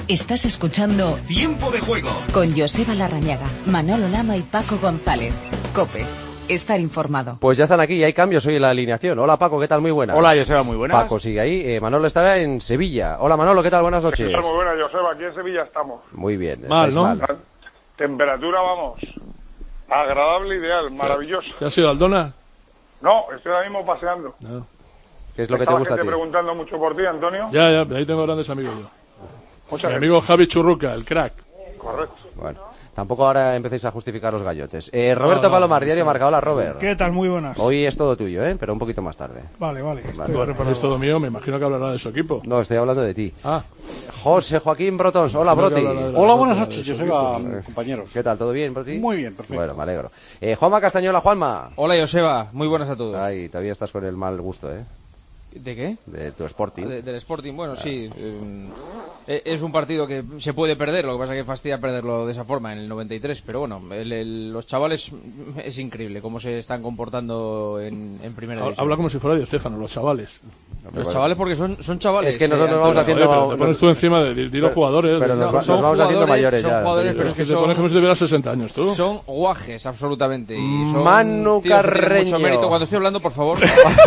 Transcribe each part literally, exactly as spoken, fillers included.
Estás escuchando Tiempo de Juego con Joseba Larrañaga, Manolo Lama y Paco González. COPE. Estar informado. Pues ya están aquí y hay cambios hoy en la alineación. Hola Paco, ¿qué tal? Muy buenas. Hola Joseba, muy buenas. Paco sigue ahí. Eh, Manolo estará en Sevilla. Hola Manolo, ¿qué tal? Buenas noches. Muy buenas, Joseba. Aquí en Sevilla estamos. Muy bien. Mal, ¿no? Mal. Temperatura, vamos. Agradable, ideal, maravilloso. ¿Ya has ido al Dona? No, estoy ahora mismo paseando. No. ¿Qué es lo que te Estaba gusta a gente ti? preguntando mucho por ti, Antonio. Ya, ya, ahí tengo grandes amigos yo. Muchas Mi gracias. amigo Javi Churruca, el crack. Correcto. Bueno, tampoco ahora empecéis a justificar los gallotes. Eh, Roberto No, no, Palomar, no, diario Marca. Hola Robert. ¿Qué tal? Muy buenas. Hoy es todo tuyo, ¿eh? Pero un poquito más tarde. Vale, vale. Vale. Estoy Bueno, preparado. es todo mío, me imagino que hablará de su equipo. No, estoy hablando de ti. Ah, José Joaquín Brotons. Hola Creo que Broti. hablará de la Hola, derrota buenas de noches, su Joseba, equipo. compañeros. ¿Qué tal? ¿Todo bien, Broti? Muy bien, perfecto. Bueno, me alegro. Eh, Juanma Castañola, Juanma. Hola Joseba, muy buenas a todos. Ay, todavía estás con el mal gusto, ¿eh? ¿De qué? De tu Sporting. De- del Sporting, bueno, sí. eh, es un partido que se puede perder, lo que pasa es que fastidia perderlo de esa forma en el noventa y tres, pero bueno, el- el- los chavales es increíble cómo se están comportando en, en primera división. Habla como si fuera de Estefano, los chavales. Los chavales porque son, son chavales. Es que nosotros eh, vamos Antonio. haciendo- Joder, pero te pones tú encima de, de, de los jugadores. pero de- nos No, va- son vamos haciendo jugadores, mayores son ya, jugadores, Antonio. pero es es que que te pones son, como si tuvieras sesenta años, tú. son guajes, absolutamente. Y son Manu tíos que tienen Carreño. mucho mérito. Cuando estoy hablando, por favor.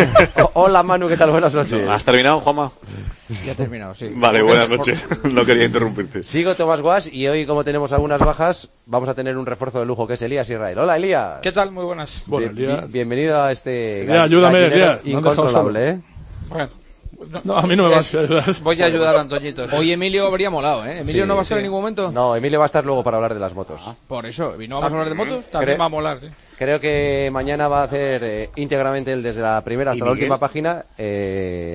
O- Hola Manu, ¿qué tal? Buenas noches. ¿Has terminado, Juanma? Ya he terminado, sí. Vale, buenas noches. No quería interrumpirte. Sigo Tomás Guas y hoy, como tenemos algunas bajas, vamos a tener un refuerzo de lujo que es Elías Israel. Hola Elías. ¿Qué tal? Muy buenas. Bueno, Bien- Elías- bienvenido a este Elías, ayúdame, gallinero Elías, no han dejado incontrolable, ¿eh? Bueno, No, a mí no me vas a ayudar. voy a ayudar a Antoñitos. Hoy Emilio habría molado, ¿eh? Emilio Sí, no va a estar sí. en ningún momento. No, Emilio va a estar luego para hablar de las motos. Por eso, ¿y no vamos a hablar de motos? También Cre- va a molar, ¿sí? Creo que mañana va a hacer eh, íntegramente el, desde la primera hasta ¿Y la Miguel? última página eh,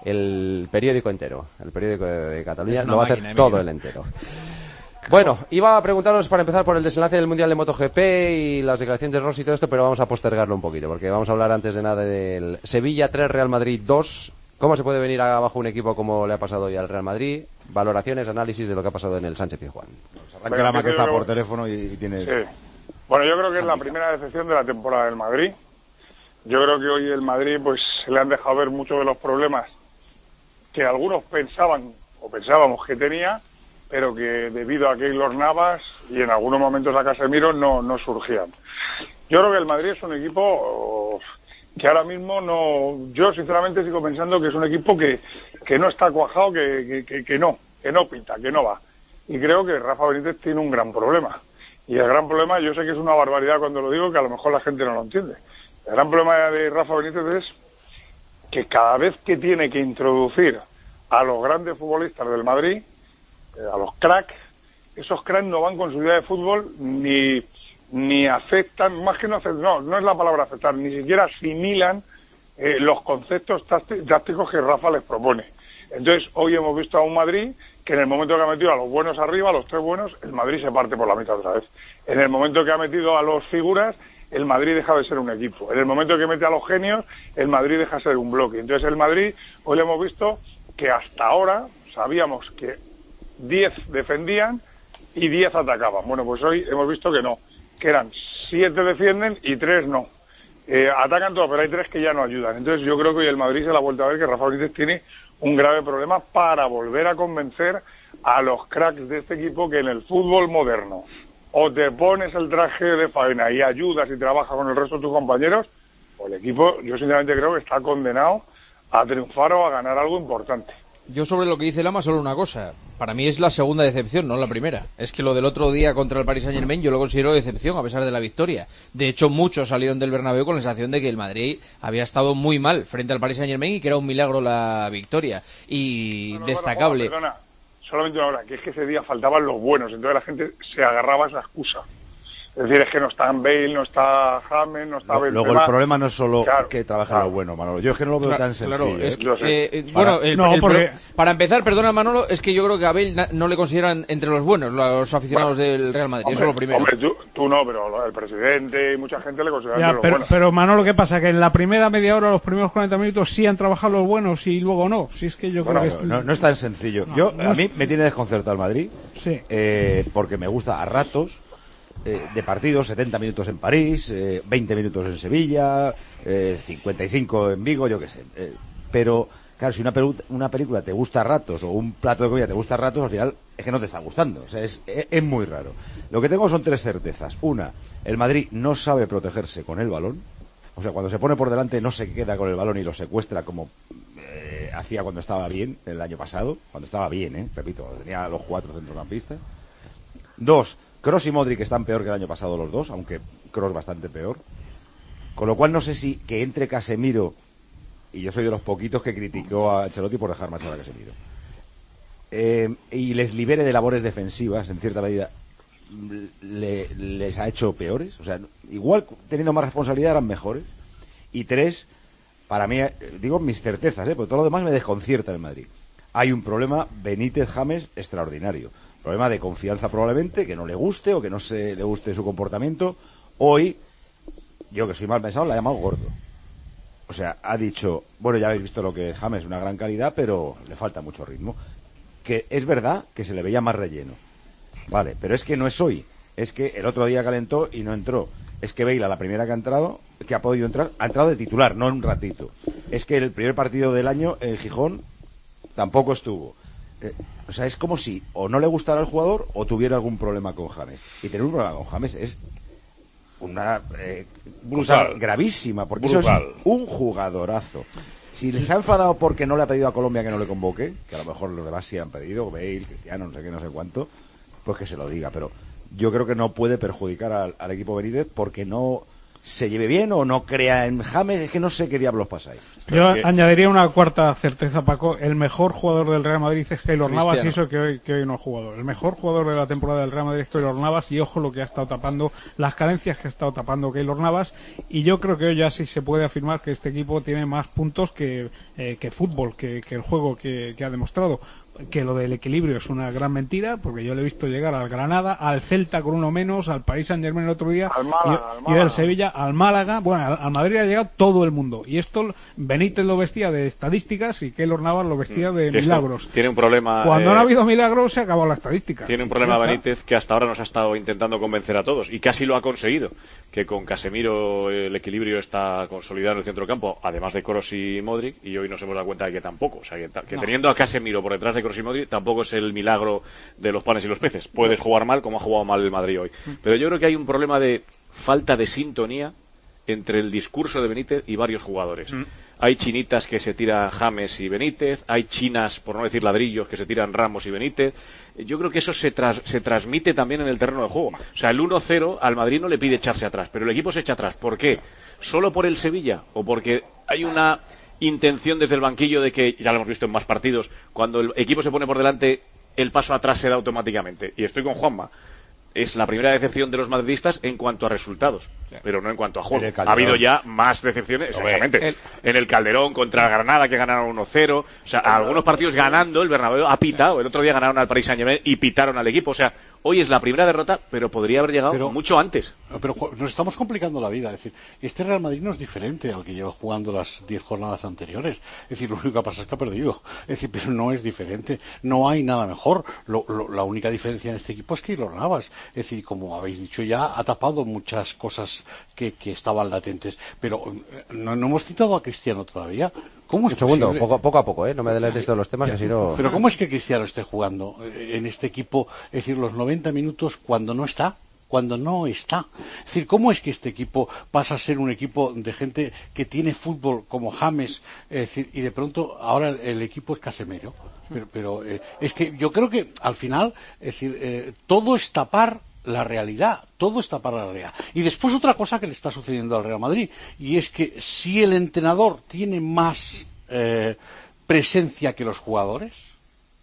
el periódico entero. El periódico de, de Cataluña Es una lo va a hacer máquina, todo Emilio. el entero. Bueno, iba a preguntaros para empezar por el desenlace del Mundial de MotoGP y las declaraciones de Rossi y todo esto, pero vamos a postergarlo un poquito, porque vamos a hablar antes de nada del Sevilla tres, Real Madrid dos. ¿Cómo se puede venir abajo un equipo como le ha pasado hoy al Real Madrid? Valoraciones, análisis de lo que ha pasado en el Sánchez Pizjuán. Arranca la Venga, maqueta yo por creo- teléfono y, y tiene... Sí. Bueno, yo creo que es la primera decepción de la temporada del Madrid. Yo creo que hoy el Madrid pues se le han dejado ver muchos de los problemas que algunos pensaban o pensábamos que tenía, pero que debido a Keylor Navas y en algunos momentos a Casemiro no, no surgían. Yo creo que el Madrid es un equipo oh, que ahora mismo no... Yo sinceramente sigo pensando que es un equipo que, que no está cuajado, que, que, que, que no, que no pinta, que no va. Y creo que Rafa Benítez tiene un gran problema. Y el gran problema, yo sé que es una barbaridad cuando lo digo, que a lo mejor la gente no lo entiende. El gran problema de Rafa Benítez es que cada vez que tiene que introducir a los grandes futbolistas del Madrid, eh, a los cracks, esos cracks no van con su idea de fútbol ni, ni aceptan, más que no aceptan, no, no es la palabra aceptar, ni siquiera asimilan eh, los conceptos tácti- tácticos que Rafa les propone. Entonces, hoy hemos visto a un Madrid que en el momento que ha metido a los buenos arriba, a los tres buenos, el Madrid se parte por la mitad otra vez. En el momento que ha metido a los figuras, el Madrid deja de ser un equipo. En el momento que mete a los genios, el Madrid deja de ser un bloque. Entonces el Madrid, hoy le hemos visto que hasta ahora sabíamos que diez defendían y diez atacaban. Bueno, pues hoy hemos visto que no, que eran siete defienden y tres no. Eh, atacan todos, pero hay tres que ya no ayudan. Entonces yo creo que hoy el Madrid se le ha vuelto a ver que Rafa Benítez tiene un grave problema para volver a convencer a los cracks de este equipo que en el fútbol moderno o te pones el traje de faena y ayudas y trabajas con el resto de tus compañeros, o el equipo, yo sinceramente creo que está condenado a triunfar o a ganar algo importante. Yo sobre lo que dice Lama solo una cosa. Para mí es la segunda decepción, no la primera. Es que lo del otro día contra el Paris Saint-Germain yo lo considero decepción a pesar de la victoria. De hecho, muchos salieron del Bernabéu con la sensación de que el Madrid había estado muy mal frente al Paris Saint-Germain y que era un milagro la victoria. Y No, no, destacable. bueno, Juanma, perdona, solamente una hora, que es que ese día faltaban los buenos, entonces la gente se agarraba a esa excusa. Es decir, es que no está Bale, no está James, no está Lo- Benzema. Luego el problema no es solo Claro, que trabajen claro. lo bueno, Manolo. Yo es que no lo veo tan sencillo. Claro, es ¿eh? que, Yo sé. eh, eh, bueno, el- No, el porque- pro- para empezar, perdona Manolo, es que yo creo que a Bale na- no le consideran entre los buenos los aficionados del Real Madrid, Hombre, eso es lo primero. Hombre, tú, tú no, pero el presidente y mucha gente le considera Ya, entre los pero, buenos. pero Manolo, ¿qué pasa? Que en la primera media hora, los primeros cuarenta minutos, sí han trabajado los buenos y luego no. Si es que yo Bueno, creo que es... No, no es tan sencillo. No, Yo no A es- mí me tiene desconcertado el Madrid, Sí. eh, porque me gusta a ratos eh, de partidos, setenta minutos en París, eh, veinte minutos en Sevilla, eh, cincuenta y cinco en Vigo, yo qué sé. Eh, pero, Claro, si una, pelu- una película te gusta a ratos o un plato de comida te gusta a ratos, al final es que no te está gustando. O sea, es, es, es muy raro. Lo que tengo son tres certezas. Una, el Madrid no sabe protegerse con el balón. O sea, cuando se pone por delante no se queda con el balón y lo secuestra como eh, hacía cuando estaba bien el año pasado. Cuando estaba bien, ¿eh? Repito, tenía los cuatro centrocampistas. Dos, Kroos y Modric están peor que el año pasado los dos, aunque Kroos bastante peor. Con lo cual no sé si que entre Casemiro, y yo soy de los poquitos que criticó a Ancelotti por dejar marchar a Casemiro, eh, y les libere de labores defensivas, en cierta medida, le, les ha hecho peores. O sea, igual teniendo más responsabilidad eran mejores. Y tres, para mí, eh, digo mis certezas, ¿eh? Porque todo lo demás me desconcierta en el Madrid. Hay un problema Benítez-James extraordinario. Problema de confianza probablemente, que no le guste o que no se le guste su comportamiento. Hoy, yo que soy mal pensado, la he llamado gordo. O sea, ha dicho, bueno, ya habéis visto lo que es James, una gran calidad, pero le falta mucho ritmo. Que es verdad que se le veía más relleno. Vale, pero es que no es hoy. Es que el otro día calentó y no entró. Es que Bale, la primera que ha entrado, que ha podido entrar, ha entrado de titular, no en un ratito. Es que el primer partido del año, en Gijón, tampoco estuvo. Eh, o sea, es como si o no le gustara al jugador o tuviera algún problema con James. Y tener un problema con James es una eh, cosa gravísima, porque brutal. Eso es un jugadorazo. Si les ha enfadado porque no le ha pedido a Colombia que no le convoque, que a lo mejor los demás sí han pedido, Bale, Cristiano, no sé qué, no sé cuánto, pues que se lo diga. Pero yo creo que no puede perjudicar al, al equipo Benítez porque no se lleve bien o no crea en James. Es que no sé qué diablos pasa ahí. Yo que... añadiría una cuarta certeza, Paco. El mejor jugador del Real Madrid es Keylor Navas, y eso que hoy, que hoy no ha jugado. El mejor jugador de la temporada del Real Madrid es Keylor Navas, y ojo lo que ha estado tapando, las carencias que ha estado tapando Keylor Navas. Y yo creo que hoy ya sí se puede afirmar que este equipo tiene más puntos que, eh, que fútbol, que, que el juego que, que ha demostrado. Que lo del equilibrio es una gran mentira, porque yo le he visto llegar al Granada, al Celta con uno menos, al Paris Saint-Germain el otro día, al Málaga, y, al Málaga. y del Sevilla al Málaga. Bueno, al, al Madrid ha llegado todo el mundo, y esto Benítez lo vestía de estadísticas y Keylor Navas lo vestía de que milagros. Tiene un problema. Cuando eh, no ha habido milagros se ha acabado la estadística. Tiene un problema Benítez que hasta ahora nos ha estado intentando convencer a todos, y casi lo ha conseguido, que con Casemiro el equilibrio está consolidado en el centro campo, además de Kroos y Modric, y hoy nos hemos dado cuenta de que tampoco, o sea, que, que no. teniendo a Casemiro por detrás de Kroos y Modric tampoco es el milagro de los panes y los peces. Puedes jugar mal como ha jugado mal el Madrid hoy. Pero yo creo que hay un problema de falta de sintonía entre el discurso de Benítez y varios jugadores. Mm. Hay chinitas que se tiran James y Benítez, hay chinas, por no decir ladrillos, que se tiran Ramos y Benítez. Yo creo que eso se, tras, se transmite también en el terreno de juego. O sea, el uno cero al Madrid no le pide echarse atrás, pero el equipo se echa atrás. ¿Por qué? ¿Solo por el Sevilla? ¿O porque hay una intención desde el banquillo de que, ya lo hemos visto en más partidos, cuando el equipo se pone por delante, el paso atrás se da automáticamente? Y estoy con Juanma. Es la primera decepción de los madridistas en cuanto a resultados, sí, pero no en cuanto a juego. Ha habido ya más decepciones, exactamente. El... En el Calderón contra el Granada, que ganaron uno cero. O sea, a algunos partidos ganando, el Bernabéu ha pitado. El otro día ganaron al Paris Saint-Germain y pitaron al equipo. O sea, hoy es la primera derrota, pero podría haber llegado pero, mucho antes. Pero nos estamos complicando la vida. Es decir, este Real Madrid no es diferente al que lleva jugando las diez jornadas anteriores. Es decir, lo único que pasa es que ha perdido. Es decir, pero no es diferente. No hay nada mejor. Lo, lo, la única diferencia en este equipo es Keylor Navas. Es decir, como habéis dicho ya, ha tapado muchas cosas que, que estaban latentes. Pero no, no hemos citado a Cristiano todavía. ¿Cómo es Un segundo, poco, poco a poco, ¿eh? No me adelantes todos los temas, que si no... Pero ¿cómo es que Cristiano esté jugando en este equipo, es decir, los noventa minutos cuando no está? Cuando no está. Es decir, ¿cómo es que este equipo pasa a ser un equipo de gente que tiene fútbol como James, es decir, y de pronto ahora el, el equipo es Casemiro? Pero, pero eh, es que yo creo que al final, es decir, eh, todo es tapar la realidad, todo está para la realidad. Y después otra cosa que le está sucediendo al Real Madrid, y es que si el entrenador tiene más eh, presencia que los jugadores,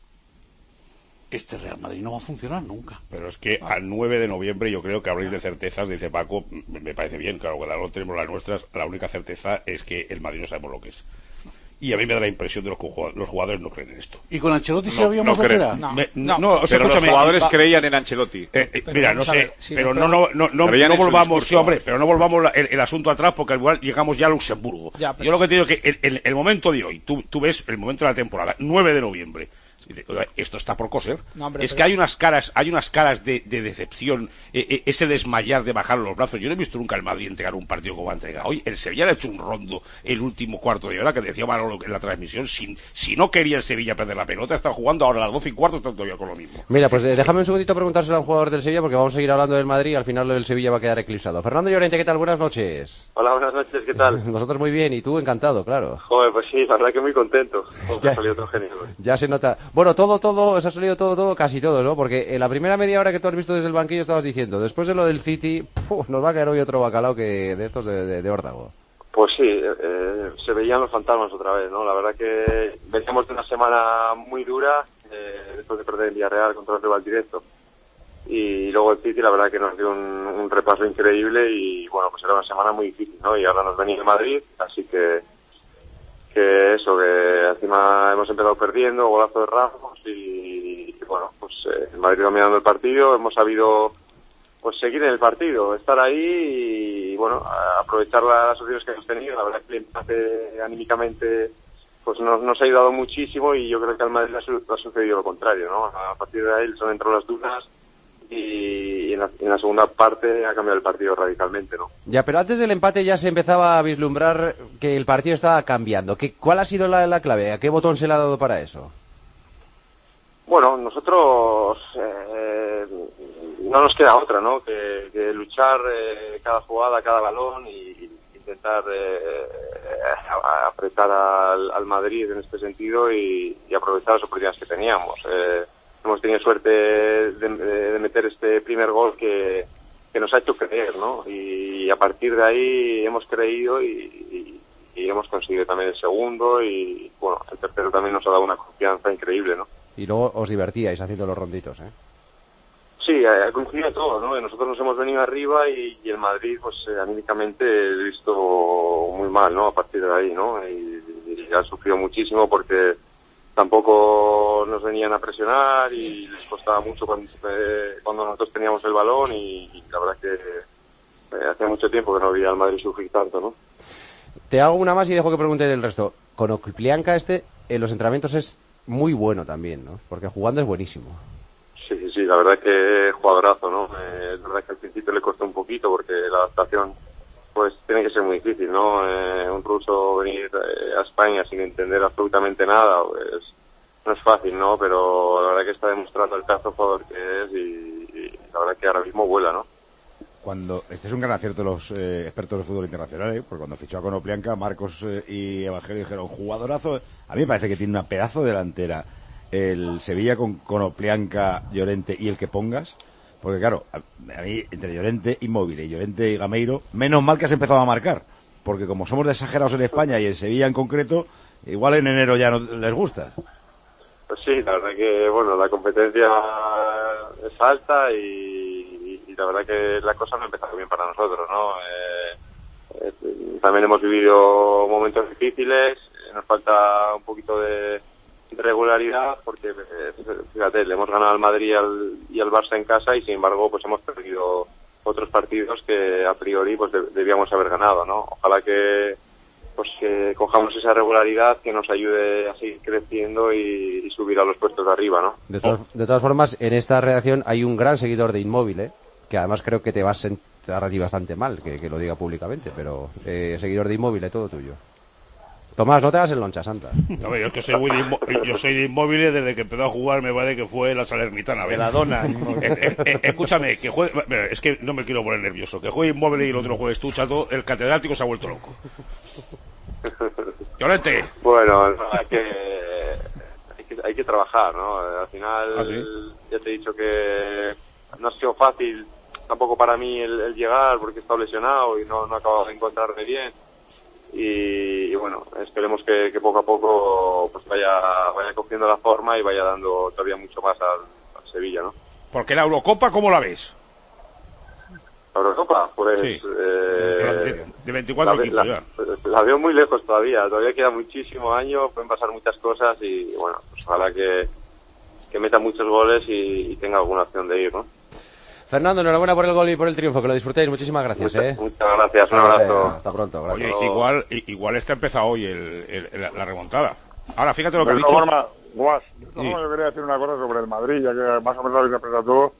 este Real Madrid no va a funcionar nunca. Pero es que al nueve de noviembre yo creo que habréis de certezas, dice Paco, me parece bien, claro, que no tenemos las nuestras, la única certeza es que el Madrid no sabemos lo que es. Y a mí me da la impresión de que los jugadores no creen en esto. ¿Y con Ancelotti sabíamos no lo que era? No, me, no, no o sea, pero los jugadores creían en Ancelotti. Eh, eh, mira, no sé, si pero no, no, no, no, no volvamos, sí, hombre, pero no volvamos la, el, el asunto atrás, porque al igual llegamos ya a Luxemburgo. Ya, pero... Yo lo que te digo es que el, el, el momento de hoy, tú, tú ves el momento de la temporada, nueve de noviembre, Esto está por coser. No, hombre, es pero... que hay unas caras, hay unas caras de, de decepción, eh, eh, ese desmayar de bajar los brazos. Yo no he visto nunca al Madrid entregar un partido como ha entregado. Hoy el Sevilla le ha hecho un rondo el último cuarto de hora, que decía Manolo en la transmisión, si, si no quería el Sevilla perder la pelota, está jugando ahora a las doce y cuarto, está todavía con lo mismo. Mira, pues eh, déjame un segundito preguntárselo a un jugador del Sevilla, porque vamos a seguir hablando del Madrid y al final lo del Sevilla va a quedar eclipsado. Fernando Llorente, ¿qué tal? Buenas noches. Hola, buenas noches, ¿qué tal? Nosotros muy bien, y tú encantado, claro. Joder, pues sí, la verdad que muy contento. Ya, ha salido todo genial. Ya se nota. Bueno, todo, todo, os ha salido todo, todo, casi todo, ¿no? Porque en la primera media hora que tú has visto desde el banquillo estabas diciendo, después de lo del City, puf, nos va a caer hoy otro bacalao que de estos de, de, de órdago. Pues sí, eh, se veían los fantasmas otra vez, ¿no? La verdad que veníamos de una semana muy dura, eh, después de perder en Villarreal contra el rival directo. Y luego el City, la verdad que nos dio un, un repaso increíble y, bueno, pues era una semana muy difícil, ¿no? Y ahora nos venía el Madrid, así que que eso, que encima hemos empezado perdiendo, golazo de Ramos y, y bueno, pues eh, el Madrid dominando el partido, hemos sabido pues seguir en el partido, estar ahí y bueno, aprovechar las opciones que hemos tenido. La verdad que el empate anímicamente pues nos, nos ha ayudado muchísimo y yo creo que al Madrid le ha, su, ha sucedido lo contrario, ¿no? A partir de ahí son entrado las dudas y en la, en la segunda parte ha cambiado el partido radicalmente, ¿no? Ya, pero antes del empate ya se empezaba a vislumbrar que el partido estaba cambiando. ¿Qué, ¿Cuál ha sido la, la clave? ¿A qué botón se le ha dado para eso? Bueno, nosotros eh, no nos queda otra, ¿no? Que, que luchar eh, cada jugada, cada balón y intentar eh, apretar al, al Madrid en este sentido y, y aprovechar las oportunidades que teníamos. Eh, hemos tenido suerte de, de, de meter este primer gol que, que nos ha hecho creer, ¿no? Y a partir de ahí hemos creído y, y, y hemos conseguido también el segundo y, bueno, el tercero también nos ha dado una confianza increíble, ¿no? Y luego os divertíais haciendo los ronditos, ¿eh? Sí, ha coincidido todo, ¿no? Nosotros nos hemos venido arriba y, y el Madrid, pues eh, anímicamente he visto muy mal, ¿no? A partir de ahí, ¿no? Y, y ha sufrido muchísimo porque tampoco nos venían a presionar y les costaba mucho cuando, eh, cuando nosotros teníamos el balón y, y la verdad que eh, hacía mucho tiempo que no veía al Madrid sufrir tanto, ¿no? Te hago una más y dejo que pregunten el resto. Con Oplianka este, en los entrenamientos es muy bueno también, ¿no? Porque jugando es buenísimo. Sí, sí, sí, la verdad que jugadorazo, ¿no? Eh, la verdad que al principio le costó un poquito porque la adaptación pues tiene que ser muy difícil, ¿no? Eh, un ruso venir eh, a España sin entender absolutamente nada, pues no es fácil, ¿no? Pero la verdad que está demostrando el pedazo de jugador que es y, y la verdad que ahora mismo vuela, ¿no? Cuando este es un gran acierto de los eh, expertos de fútbol internacional, ¿eh? Porque cuando fichó a Konoplyanka, Marcos eh, y Evangelio dijeron jugadorazo. A mí me parece que tiene una pedazo delantera el Sevilla con Konoplyanka, Llorente y el que pongas, porque claro, a, a mí entre Llorente, Immobile y Llorente y Gameiro, menos mal que has empezado a marcar, porque como somos de exagerados en España y en Sevilla en concreto, igual en enero ya no les gusta. Pues sí, la verdad que bueno, la competencia es alta y, y la verdad que la cosa no ha empezado bien para nosotros, ¿no? Eh, eh, también hemos vivido momentos difíciles, nos falta un poquito de regularidad porque eh, fíjate, le hemos ganado al Madrid y al, y al Barça en casa y sin embargo pues hemos perdido otros partidos que a priori pues de, debíamos haber ganado, ¿no? Ojalá que pues que cojamos esa regularidad que nos ayude a seguir creciendo y, y subir a los puestos de arriba, ¿no? De, to de todas formas, en esta redacción hay un gran seguidor de Inmóvil, ¿eh? Que además creo que te va a sentar a ti bastante mal que, que lo diga públicamente, pero eh, seguidor de Inmóvil, todo tuyo. Tomás, no te hagas el loncha, Santa. No, yo es que soy muy de yo soy de Inmóviles desde que empezó a jugar, me parece que fue la Salernitana. De la dona. eh, eh, eh, escúchame, que juegue, es que no me quiero poner nervioso, que juegue Inmóviles y el otro juegues tú, chato, el catedrático se ha vuelto loco. Llorente. Bueno, no, hay, que, hay que hay que trabajar, ¿no? Al final, ¿Ah, sí? Ya te he dicho que no ha sido fácil tampoco para mí el, el llegar porque he estado lesionado y no, no he acabado de encontrarme bien. Y, y bueno, esperemos que, que poco a poco pues vaya vaya cogiendo la forma y vaya dando todavía mucho más al, al Sevilla, ¿no? Porque la Eurocopa, ¿cómo la ves? ¿La Eurocopa? Pues... Sí. Eh, de, de veinticuatro la, equipos la, ya. La veo muy lejos todavía, todavía queda muchísimo año, pueden pasar muchas cosas y bueno, pues ojalá que, que meta muchos goles y, y tenga alguna opción de ir, ¿no? Fernando, enhorabuena por el gol y por el triunfo, que lo disfrutéis. Muchísimas gracias, muchas, ¿eh? Muchas gracias, un abrazo. Hasta pronto, gracias. Oye, igual, igual está empezado hoy el, el, la, la remontada. Ahora, fíjate lo que de ha dicho. Forma, Guas, sí. Yo quería decir una cosa sobre el Madrid, ya que más o menos lo habéis interpretado todo.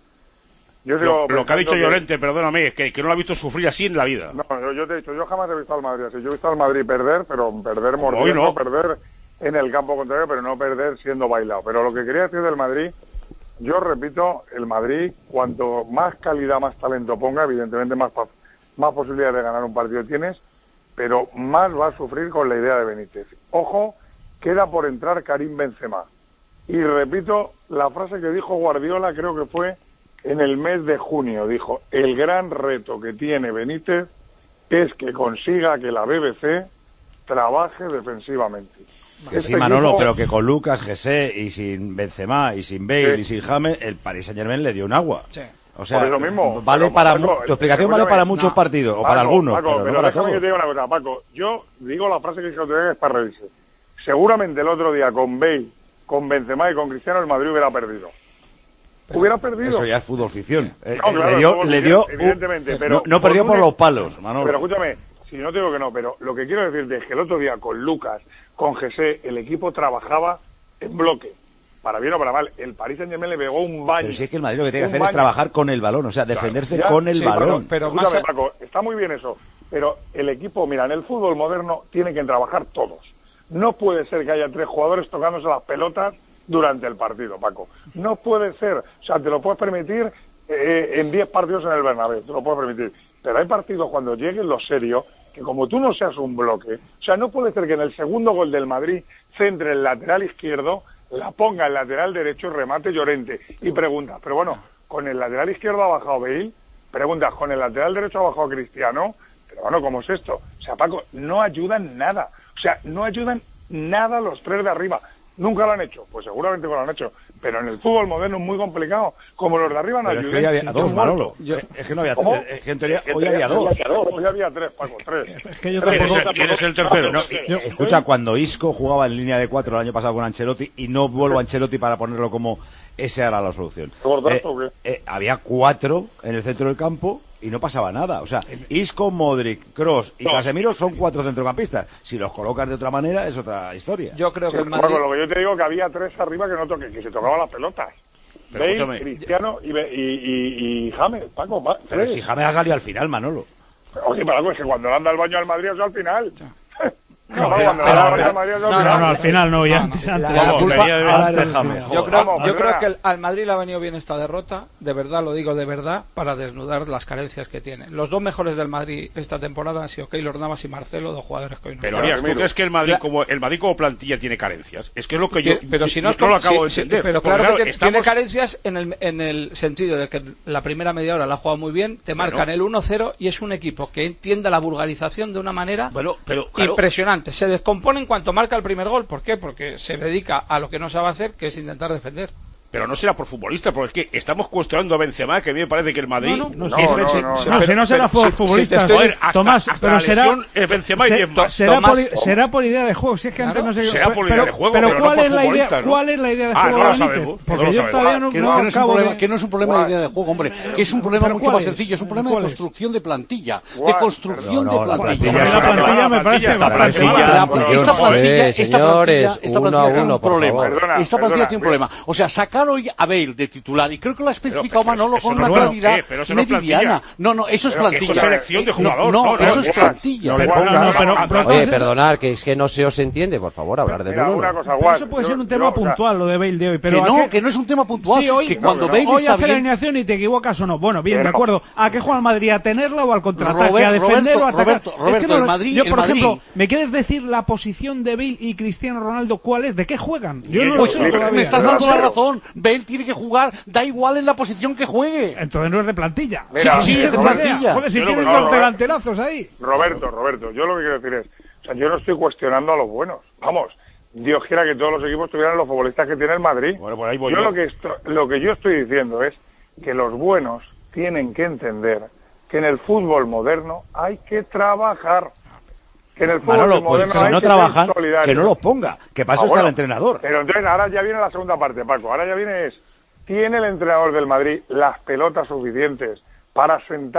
Yo lo, lo que ha dicho que... Llorente, perdóname, es que, que no lo ha visto sufrir así en la vida. No, yo, yo te he dicho, yo jamás he visto al Madrid así. Yo he visto al Madrid perder, pero perder mordiendo, no. perder en el campo contrario, pero no perder siendo bailado. Pero lo que quería decir del Madrid, yo repito, el Madrid, cuanto más calidad, más talento ponga, evidentemente más, más posibilidades de ganar un partido tienes, pero más va a sufrir con la idea de Benítez. Ojo, queda por entrar Karim Benzema. Y repito la frase que dijo Guardiola, creo que fue en el mes de junio, dijo, el gran reto que tiene Benítez es que consiga que la B B C trabaje defensivamente. Que este sí, Manolo, equipo... pero que con Lucas, José y sin Benzema y sin Bale sí. y sin James, el Paris Saint-Germain le dio un agua. Sí. O sea, lo mismo, vale pero, para Paco, tu explicación vale para muchos no, partidos o Paco, para algunos, Paco, pero, pero no para déjame todos. que te diga una cosa, Paco. Yo digo la frase que dije otro día, es para reírse. Seguramente el otro día con Bale, con Benzema y con Cristiano el Madrid hubiera perdido. Hubiera perdido. Eso ya es fútbol ficción. No, claro, le dio, le dio evidentemente, pero no, no perdió por los palos, Manolo. Pero escúchame, si no te digo que no, pero lo que quiero decirte es que el otro día con Lucas, con José, el equipo trabajaba en bloque. Para bien o para mal, el Paris Saint-Germain le pegó un baño. Pero si es que el Madrid lo que tiene que hacer baño. es trabajar con el balón, o sea, defenderse claro, ya, con el sí, balón. Pero, pero escúchame, Paco, está muy bien eso, pero el equipo, mira, en el fútbol moderno tienen que trabajar todos. No puede ser que haya tres jugadores tocándose las pelotas durante el partido, Paco. No puede ser. O sea, te lo puedes permitir eh, en diez partidos en el Bernabéu, te lo puedes permitir. Pero hay partidos cuando lleguen los serios, que como tú no seas un bloque, o sea, no puede ser que en el segundo gol del Madrid centre el lateral izquierdo, la ponga el lateral derecho y remate Llorente. Y preguntas, pero bueno, con el lateral izquierdo ha bajado Bale, preguntas, con el lateral derecho ha bajado Cristiano, pero bueno, ¿cómo es esto? O sea, Paco, no ayudan nada. O sea, no ayudan nada los tres de arriba. ¿Nunca lo han hecho? Pues seguramente lo han hecho. Pero en el fútbol moderno es muy complicado. Como los de arriba no pero ayudan. Es que hoy había dos, Manolo. Yo... Es que no había tres. Es que en teoría hoy había dos. Hoy había tres, Paco, tres. Es que yo ¿Quién, es el, ¿Quién es el tercero? No, yo, escucha, cuando Isco jugaba en línea de cuatro el año pasado con Ancelotti y no vuelvo a Ancelotti para ponerlo como esa era la solución. Eh, eh, había cuatro en el centro del campo y no pasaba nada. O sea, Isco, Modric, Kroos y no. Casemiro son cuatro centrocampistas. Si los colocas de otra manera es otra historia. Yo creo que sí, el Madrid... Bueno, lo que yo te digo que había tres arriba que no toque, que se tocaban las pelotas. Bale, Cristiano y, y, y, y James, Paco. Pa, Pero si James ha salido al final, Manolo. Oye, pero algo es que cuando le anda al baño al Madrid es al final. No, no, no, no, no, al final no, ya antes. antes. La, la culpa ahora es de James. Yo creo, Vamos, yo creo que el, al Madrid le ha venido bien esta derrota, de verdad, lo digo de verdad, para desnudar las carencias que tiene. Los dos mejores del Madrid esta temporada han sido Keylor Navas y Marcelo, dos jugadores que hoy no. Pero Arias, ¿tú crees que el Madrid como el Madrid como plantilla tiene carencias? Es que es lo que yo pero si no, es no como, lo acabo sí, de entender. Sí, pero claro, claro que tiene, estamos... tiene carencias en el, en el sentido de que la primera media hora la ha jugado muy bien, te marcan bueno. el uno cero y es un equipo que entiende la vulgarización de una manera bueno, pero, claro. impresionante. Se descompone en cuanto marca el primer gol. ¿Por qué? Porque se dedica a lo que no sabe hacer, que es intentar defender. Pero no será por futbolista, porque es que estamos cuestionando a Benzema, que a mí me parece que el Madrid... No, no, no, no, no, no, no, no, si no será por futbolista, si hasta, Tomás, hasta pero será... Es Benzema y diez más. Será, por, será por idea de juego, si es que antes no sé... Será por idea pero, de juego, pero, pero ¿cuál, no es la idea, ¿no? ¿cuál es la idea de ah, juego no de lo sabemos, Porque no yo lo todavía no, que, no no, que, no es un problema, de... que no es un problema de idea de juego, hombre, que es un problema mucho más sencillo, es un problema de construcción de plantilla, de construcción de plantilla. La plantilla me parece bastante mala. Esta plantilla, esta plantilla, esta plantilla tiene un problema. Esta plantilla tiene un problema. O sea, sacar hoy a Bale de titular y creo que lo ha especificado pero, pero Manolo con una no claridad no meridiana. No, no, eso es pero plantilla. Eso es selección de jugador. No, no, no, no eso es plantilla. No le pongas. Oye, perdonad, que es que no se os entiende, por favor, hablar de uno. Eso puede ser un tema puntual, lo de Bale de hoy. Pero que no, que no es un tema puntual. Que cuando Bale hoy está hace la alineación y te equivocas o no. Bueno, bien, de acuerdo. ¿A qué juega el Madrid? ¿A tenerla o al contraataque? ¿A defender o a atacar? Roberto, el Madrid. Yo, por ejemplo, ¿me quieres decir la posición de Bale y Cristiano Ronaldo cuál es? ¿De qué juegan? Yo no lo sé todavía. Me estás dando la razón. Bale tiene que jugar, da igual en la posición que juegue. Entonces no es de plantilla. Mira, sí, sí, es de plantilla. Joder, si tienes dos delanterazos ahí. Roberto, Roberto, yo lo que quiero decir es, o sea, yo no estoy cuestionando a los buenos. Vamos, Dios quiera que todos los equipos tuvieran los futbolistas que tiene el Madrid. Bueno, por ahí voy yo, yo. Lo, que esto, lo que yo estoy diciendo es que los buenos tienen que entender que en el fútbol moderno hay que trabajar. Que en el fútbol Manolo, pues moderno si hay no que trabajan, ser solidario. que no los ponga, que para eso ah, está bueno, el entrenador. Pero entonces ahora ya viene la segunda parte, Paco. Ahora ya viene es, ¿tiene el entrenador del Madrid las pelotas suficientes para sentar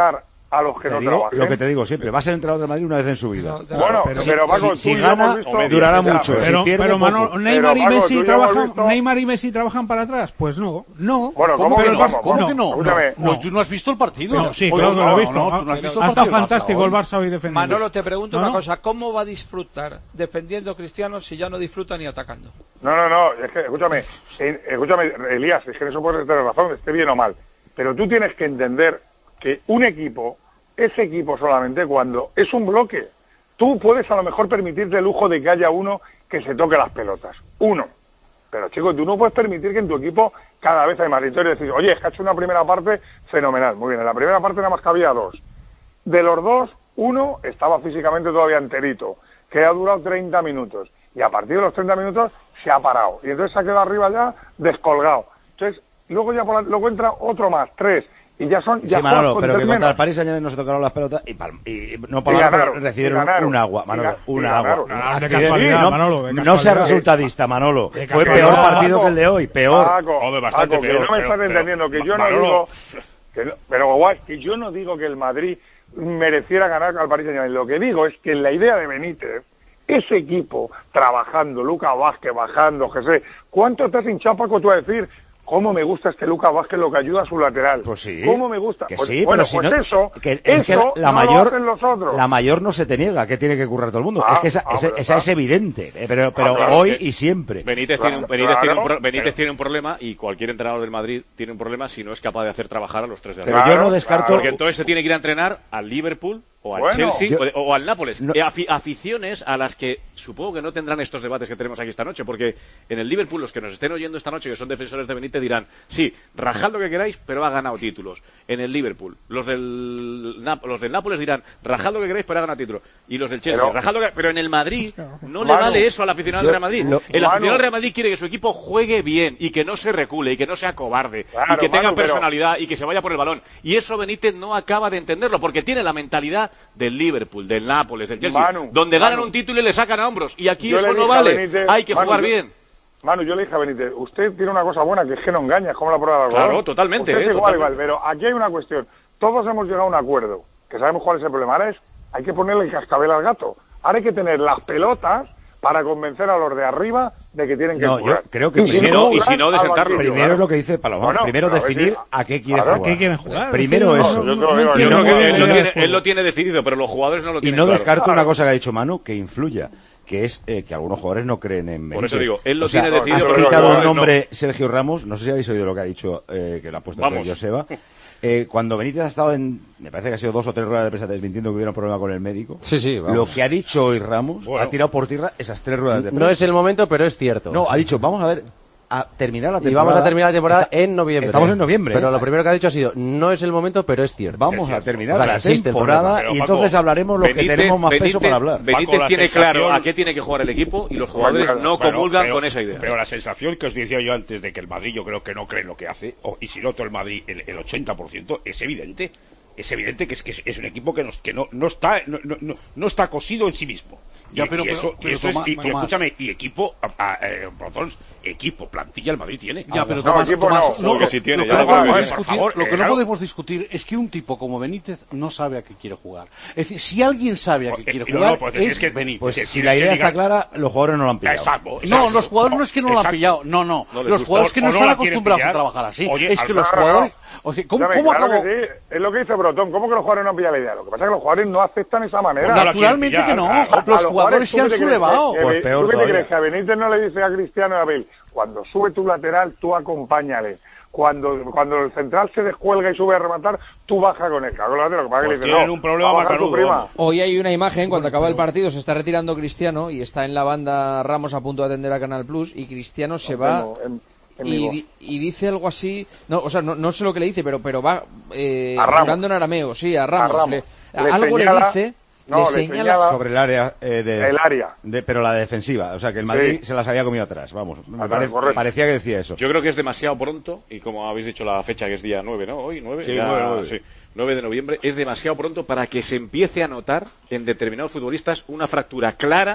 a los que te no digo, trabajen. Lo que te digo siempre, va a ser entrenador del Madrid una vez en su vida. No, bueno, pero, pero Paco, si, si tú y yo gana, hemos visto, durará ya, mucho. Pero, si pierde, pero Manolo, poco. Neymar, Pero, y Paco, Messi tú y yo trabajan, hemos visto... Neymar y Messi trabajan para atrás. Pues no, no. Bueno, ¿cómo, ¿Cómo que que no? no? Vamos, ¿Cómo vamos, que no? escúchame. No, tú no has visto el partido. No, sí, Oye, claro que lo he no, visto. no, tú no has visto el Ha estado partido del Barça fantástico hoy. el Barça hoy defendiendo. Manolo, te pregunto ¿No, una no? cosa, ¿cómo va a disfrutar defendiendo a Cristiano si ya no disfruta ni atacando? No, no, no, es que, escúchame, eh, escúchame, Elías, es que en eso puedes tener razón, esté bien o mal, pero tú tienes que entender que un equipo, ese equipo solamente cuando es un bloque, tú puedes a lo mejor permitirte el lujo de que haya uno que se toque las pelotas, uno, pero chicos, tú no puedes permitir que en tu equipo cada vez hay más historias y decir, oye, es que ha hecho una primera parte fenomenal, muy bien, en la primera parte nada más que había dos, de los dos, uno estaba físicamente todavía enterito, que ha durado treinta minutos, y a partir de los treinta minutos se ha parado, y entonces se ha quedado arriba ya descolgado. Entonces, luego ya por la, luego entra otro más, tres, y ya son... Ya sí, Manolo, con pero que tres contra menos. el Paris Saint-Germain no se tocaron las pelotas y, pal, y no Y palaron, ganaron, pero recibieron y ganaron, un agua, Manolo, y ga- un y agua. ganaron. Un Ah, de accidente. casualidad, no, Manolo, de no casualidad. seas resultadista, Manolo. De Fue casualidad. peor partido que el de hoy, peor. Paco, Hombre, bastante Paco, que peor, no me pero- estás pero- entendiendo, que yo no Manolo- digo... Que no, pero guay, que yo no digo que el Madrid mereciera ganar al Paris Saint-Germain. Lo que digo es que en la idea de Benítez, ese equipo trabajando, Lucas Vázquez bajando, José, ¿cuánto te has hinchado, Paco, tú a decir cómo me gusta este Lucas Vázquez, lo que ayuda a su lateral? Pues sí. ¿Cómo me gusta? Que Pues, sí, bueno, pero si pues no, eso, que, es que la, eso la no lo mayor, hacen los otros. la mayor no se te niega, que tiene que currar todo el mundo. Ah, es que esa, ah, esa, pero esa está. es evidente, eh, pero, pero Ah, claro, hoy que y siempre. Benítez, Claro, tiene, un, Benítez, claro, tiene, un, pro- Benítez pero- tiene un problema y cualquier entrenador del Madrid tiene un problema si no es capaz de hacer trabajar a los tres de Pero arriba. yo no Claro, descarto. claro. Porque entonces se tiene que ir a entrenar al Liverpool o al Bueno, Chelsea yo- o, de- o al Nápoles. No- Eh, afi- aficiones a las que supongo que no tendrán estos debates que tenemos aquí esta noche, porque en el Liverpool los que nos estén oyendo esta noche, que son defensores de Benítez, dirán, sí, rajad lo que queráis, pero ha ganado títulos. En el Liverpool, los del, Nap- los del Nápoles dirán, rajad lo que queráis, pero ha ganado títulos. Y los del Chelsea, Pero- rajad lo que... Pero en el Madrid no le Manu, vale eso al aficionado yo- del Real Madrid. lo- el Manu. aficionado del Real Madrid quiere que su equipo juegue bien y que no se recule y que no sea cobarde Claro, y que tenga Manu, pero- personalidad y que se vaya por el balón. Y eso Benítez no acaba de entenderlo porque tiene la mentalidad del Liverpool, del Nápoles, del Chelsea, Manu, donde ganan Manu. un título y le sacan a hombros. Y aquí Yo le eso no dije a vale. Benítez, Hay que Manu, jugar yo- bien. Manu, yo le dije a Benítez, usted tiene una cosa buena que es que no engaña, es como la prueba de algodón. Claro, totalmente, Usted es eh, igual, totalmente. igual, pero aquí hay una cuestión. Todos hemos llegado a un acuerdo, que sabemos cuál es el problema. Ahora es, hay que ponerle el cascabel al gato. Ahora hay que tener las pelotas para convencer a los de arriba de que tienen que No, yo jugar. creo que Y si primero- no y si no, jugar, de al sentarlo. banquillo, Primero claro. es lo que dice Palomar. Bueno, Primero pero a ver definir si- a qué quiere claro. jugar. ¿A qué quieren jugar? Primero Es que eso. yo creo que- Yo Y creo no- que él, lo no- tiene, él lo tiene decidido, pero los jugadores no lo Y tienen no claro. descarto Claro. una cosa que ha dicho Manu que influya, que es eh, que algunos jugadores no creen en Benítez. Por eso digo, él lo O sea, tiene decidido, has pero los citado un jugadores nombre, Sergio Ramos, no sé si habéis oído lo que ha dicho, eh, que lo ha puesto Vamos. antes Joseba. Eh, cuando Benítez ha estado en, me parece que ha sido dos o tres ruedas de prensa desmintiendo que hubiera un problema con el médico. Sí, sí, vamos. Lo que ha dicho hoy Ramos Bueno. ha tirado por tierra esas tres ruedas de prensa. No es el momento, pero es cierto. No, ha dicho, vamos a ver, a terminar la Y temporada. vamos a terminar la temporada Está- en noviembre. Estamos en noviembre. Pero ¿eh? lo primero que ha dicho ha sido, no es el momento, pero es cierto. Vamos Es a cierto. terminar O sea, que la existe el temporada problema. Pero, y Paco, entonces hablaremos los que Benítez- tenemos más Benítez- peso para hablar. Benítez Paco, la tiene sensación- claro a qué tiene que jugar el equipo y los jugadores Bueno, no Bueno, comulgan pero- con esa idea. Pero la sensación que os decía yo antes de que el Madrid yo creo que no cree en lo que hace, o- y si no todo el Madrid el, el ochenta por ciento, es evidente. Es evidente que es, que es, es un equipo que, nos, que no, no está no, no, no- no está cosido en sí mismo. Ya, y, pero- y eso, pero- y pero eso es, Tomás- y, y Tomás. escúchame, y equipo, a, a, eh, Brotons, equipo, plantilla el Madrid tiene. Ya, pero No, Tomás, equipo Tomás, no, porque lo, sí tiene, lo ya que lo no podemos veo, eh, discutir, por favor, lo que eh, no claro. podemos discutir es que un tipo como Benítez no sabe a qué quiere jugar. Es decir, si alguien sabe a qué Pues, quiere eh, no, jugar, no, pues tienes es que- Benítez. Pues que si tienes la que idea está ligar- clara, los jugadores no lo han pillado. Exacto, No, exacto. los jugadores no es que no lo han Exacto. pillado, no, no. No les Los gusta. jugadores que no O no están la quieren acostumbrados a pillar. trabajar así. Oye, Es que al- los no, no, jugadores... no. O sea, ¿cómo, Escúchame, cómo claro acabó? que sí, es lo que dice Brotón, ¿cómo que los jugadores no han pillado la idea? Lo que pasa es que los jugadores no aceptan esa manera. Pues no la Naturalmente quieren que no. pillar, claro. Los A jugadores se ¿tú han qué te crees sublevado. que- que- Pues peor ¿Tú qué te todavía. crees que a Benítez no le dice a Cristiano y a Bale, cuando sube tu lateral, tú acompáñale? Cuando, cuando el central se descuelga y sube a rematar, tú baja con él. Claro, lo que pasa es que Pues le dice, tienen no, un problema va a bajar tu macanudo, prima. vamos. Hoy hay una imagen, cuando acaba el partido se está retirando Cristiano y está en la banda Ramos a punto de atender a Canal Plus y Cristiano se va En- en y, vivo. di- y dice algo así, no, o sea, no, no sé lo que le dice, pero pero va eh, A Ramos. hablando en arameo, sí, a Ramos. Ramos. Le- Le algo señala- le dice, no, le le señala, señala- Sobre el área eh, de, El área. de- pero la defensiva, o sea que el Madrid Sí. se las había comido atrás, vamos, me Ah, pare- correcto. parecía que decía eso. Yo creo que es demasiado pronto, y como habéis dicho la fecha que es día nueve, ¿no? Hoy, nueve, Sí, Ya- nueve, nueve. sí, nueve de noviembre, es demasiado pronto para que se empiece a notar en determinados futbolistas una fractura clara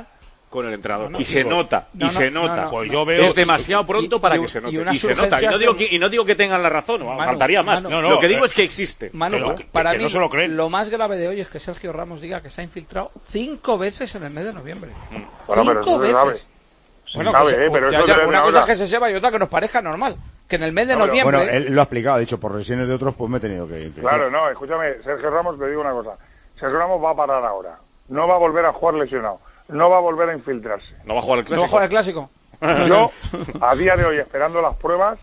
con el entrenador. No, no, y se digo, nota, no, y se no, nota. no, no, pues no. yo veo, es demasiado y, pronto y, para y, que se note. Y, y se nota. Y no, digo que, y no digo que tengan la razón, Manu, faltaría más. Manu, no, no, lo que digo eh, es que existe. Manu, pero, que, para que mí, no se lo creen. Lo más grave de hoy es que Sergio Ramos diga que se ha infiltrado cinco veces en el mes de noviembre. Bueno, pero cinco eso se veces. sabe. Bueno, sabe, pues, eh, pero ya, eso ya, te una lo cosa digo es que se sepa y otra que nos parezca normal. Que en el mes de no, pero, noviembre... Bueno, él lo ha explicado, ha dicho, por lesiones de otros, pues me he tenido que ir. Claro, no, escúchame, Sergio Ramos, te digo una cosa. Sergio Ramos va a parar ahora. No va a volver a jugar lesionado. No va a volver a infiltrarse. No va a jugar el clásico. ¿No va a jugar el clásico? Yo, a día de hoy, esperando las pruebas,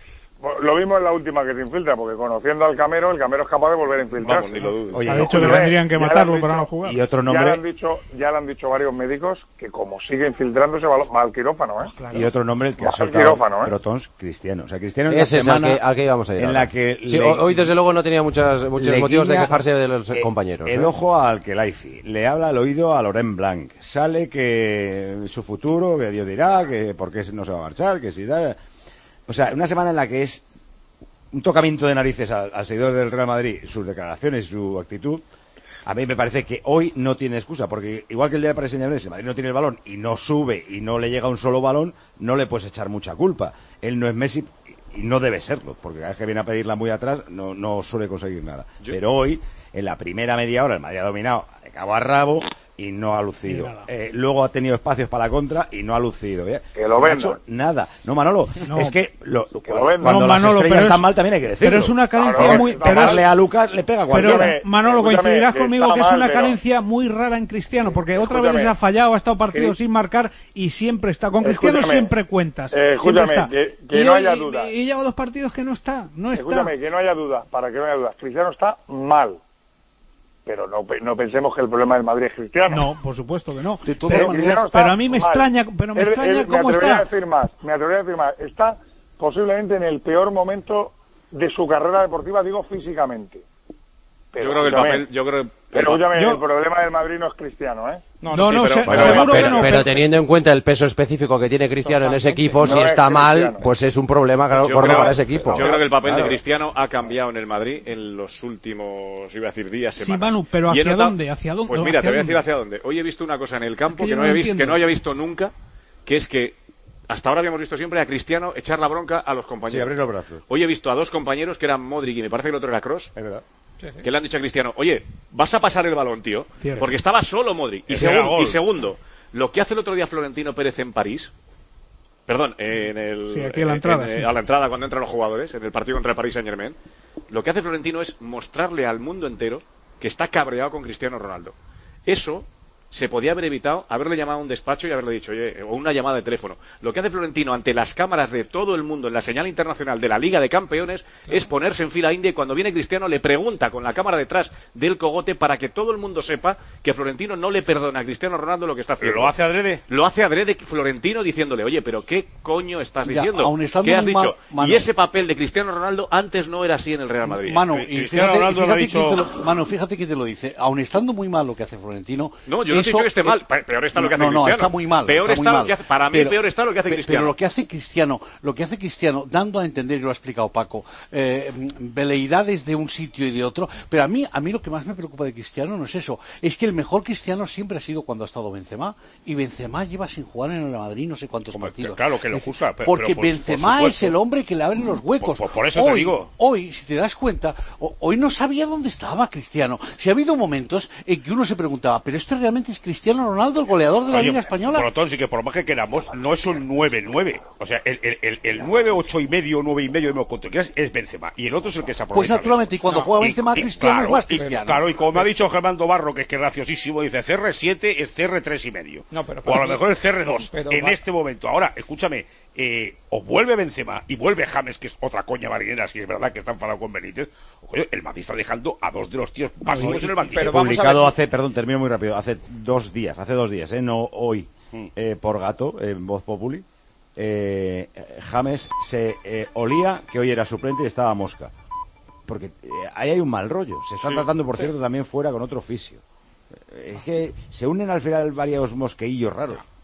lo mismo en la última que se infiltra, porque conociendo al Camero, el Camero es capaz de volver a infiltrarse. Vamos, ni lo dudes. Oye, ha no, dicho que oye, tendrían que ya matarlo le han para dicho- no jugar. y otro Ya le nombre, han dicho, ya le han dicho varios médicos que como sigue infiltrándose va, va al quirófano, ¿eh? Claro. y otro nombre el que ha Va al soltado quirófano, ¿eh? Protons, Cristiano. O sea, Cristiano en la Ese es al semana que, al que íbamos a ir en ahora. la que Sí, le- hoy desde luego no tenía muchas, muchos le motivos de guiña, quejarse de los eh, compañeros. El ¿eh? ojo al Kelaifi, le habla al oído a Laurent Blanc, sale que su futuro, que Dios dirá, que por qué no se va a marchar, que si da... O sea, una semana en la que es un tocamiento de narices al, al seguidor del Real Madrid, sus declaraciones, su actitud, a mí me parece que hoy no tiene excusa, porque igual que el día de Paris Saint-Germain, si el Madrid no tiene el balón y no sube y no le llega un solo balón, no le puedes echar mucha culpa. Él no es Messi y no debe serlo, porque cada vez que viene a pedirla muy atrás no, no suele conseguir nada. Yo- Pero hoy, en la primera media hora, el Madrid ha dominado de cabo a rabo y no ha lucido. Eh, luego ha tenido espacios para la contra y no ha lucido. ¿eh? Que lo No ha vendan. hecho nada. No, Manolo, No. es que, lo- Que cu- lo vendan. cuando No, las Manolo, estrellas pero están es- mal también hay que decirlo. Pero es una carencia Claro, muy... no, pero es- Pegarle a Lucas le pega a Pero, cualquiera. Manolo, Escúchame, coincidirás que conmigo está que es mal, una pero- carencia muy rara en Cristiano, porque otra Escúchame. vez ha fallado, ha estado partidos Que- sin marcar y siempre está. Con Cristiano Escúchame. siempre cuentas. Eh, siempre escúchame, está. que- que y no hoy- haya y- duda. Y, lleva dos partidos que no está, no está. Escúchame, que no haya dudas, para que no haya dudas. Cristiano está mal. Pero no, pe- no pensemos que el problema del Madrid es Cristiano. No, por supuesto que no. De todas Pero, maneras, Cristiano está pero a mí me mal. extraña- pero me Él- extraña él- cómo me atrevería está. A decir más, me atrevería a decir más. Está posiblemente en el peor momento de su carrera deportiva, digo físicamente. Pero, Yo creo que el escúchame, papel, yo creo que Pero escúchame, Yo- el problema del Madrid no es Cristiano, ¿eh? No, no, pero, se- bueno, seguro pero- que no. pero teniendo en cuenta el peso específico que tiene Cristiano en ese equipo, si No es está mal, Cristiano. pues es un problema Yo gordo creo- para ese equipo. Yo creo que el papel Claro. de Cristiano ha cambiado en el Madrid en los últimos, iba a decir, días, Sí, semanas. Manu, pero Y he ¿hacia notado- dónde? ¿Hacia dónde? Pues mira, te ¿Hacia voy a decir dónde? hacia dónde. Hoy he visto una cosa en el campo Es que que, yo no no había visto, entiendo. que no había visto nunca, que es que hasta ahora habíamos visto siempre a Cristiano echar la bronca a los Sí, compañeros. abrir los brazos. Hoy he visto a dos compañeros que eran Modric y me parece que el otro era Kroos, Es verdad. que le han dicho a Cristiano, oye, vas a pasar el balón, tío, Cierto. porque estaba solo Modric. Y, Ese era segun- gol. y segundo, lo que hace el otro día Florentino Pérez en París, perdón, en el, Sí, aquí a la en- entrada, en- sí. a la entrada cuando entran los jugadores, en el partido contra el Paris Saint Germain, lo que hace Florentino es mostrarle al mundo entero que está cabreado con Cristiano Ronaldo. Eso se podía haber evitado, haberle llamado a un despacho y haberle dicho, oye, o una llamada de teléfono. Lo que hace Florentino ante las cámaras de todo el mundo en la señal internacional de la Liga de Campeones es ponerse en fila india y cuando viene Cristiano le pregunta con la cámara detrás del cogote para que todo el mundo sepa que Florentino no le perdona a Cristiano Ronaldo lo que está haciendo. ¿Lo hace adrede? Lo hace adrede Florentino diciéndole, oye, pero ¿qué coño estás Ya, diciendo? aun estando ¿Qué has muy dicho? mal, Manu. Y ese papel de Cristiano Ronaldo antes no era así en el Real Madrid. Manu, Cri- y Cristiano fíjate, Ronaldo fíjate lo ha quién te dicho- lo, Manu, fíjate quién te lo dice. Aun estando muy mal lo que hace Florentino. No, yo no te he eso- dicho que esté eh, mal. Pe- Peor está lo que hace no, no, Cristiano. está muy mal. Peor está está muy lo mal. que hace- para mí Pero- peor está lo que hace pe- Cristiano. Pero lo que hace Cristiano, lo que hace Cristiano, dando a entender, y lo ha explicado Paco, eh, veleidades de un sitio y de otro. Pero a mí, a mí lo que más me preocupa de Cristiano no es eso. Es que el mejor Cristiano siempre ha sido cuando ha estado Benzema. Y Benzema lleva sin jugar en el Madrid no sé cuántos Hombre, partidos. claro que lo Es decir, juzga, pero- porque pero por- Benzema por supuesto. es el hombre que le abre los huecos. Por- por- por eso te hoy, digo. Hoy, si te das cuenta, o- hoy no sabía dónde estaba Cristiano. Si ha habido momentos en que uno se preguntaba, pero este realmente es Cristiano Ronaldo, el goleador de la Oye, Liga Española. Protón, sí que por más que queramos, no es un nueve nueve. O sea, el, el, el, el nueve, ocho y medio, nueve y medio, de cuanto quieras, es Benzema. Y el otro es el que se aprovecha. Pues naturalmente, de y cuando eso. juega Y- Benzema, y- Cristiano claro, es más y- Cristiano. claro, y como me ha dicho Germán Barro, que es que es graciosísimo, dice C R siete es C R tres y medio. No, pero o a lo para mejor mí- es C R dos. pero En va- este momento. Ahora, escúchame, eh, o vuelve Benzema y vuelve James, que es otra coña marinera, si es verdad que está enfadado con Benítez. O, coño, el Madrid está dejando a dos de los tíos básicos en el banquillo. pero vamos a Publicado ver- hace, perdón, termino muy rápido, hace dos días, hace dos días, ¿eh? No hoy, Mm. eh, por Gato, en Voz Populi, eh, James se eh, olía que hoy era suplente y estaba Mosca. Porque eh, ahí hay un mal rollo. Se está Sí, tratando, por sí. cierto, también fuera con otro fisio. Es que se unen al final varios mosqueillos raros.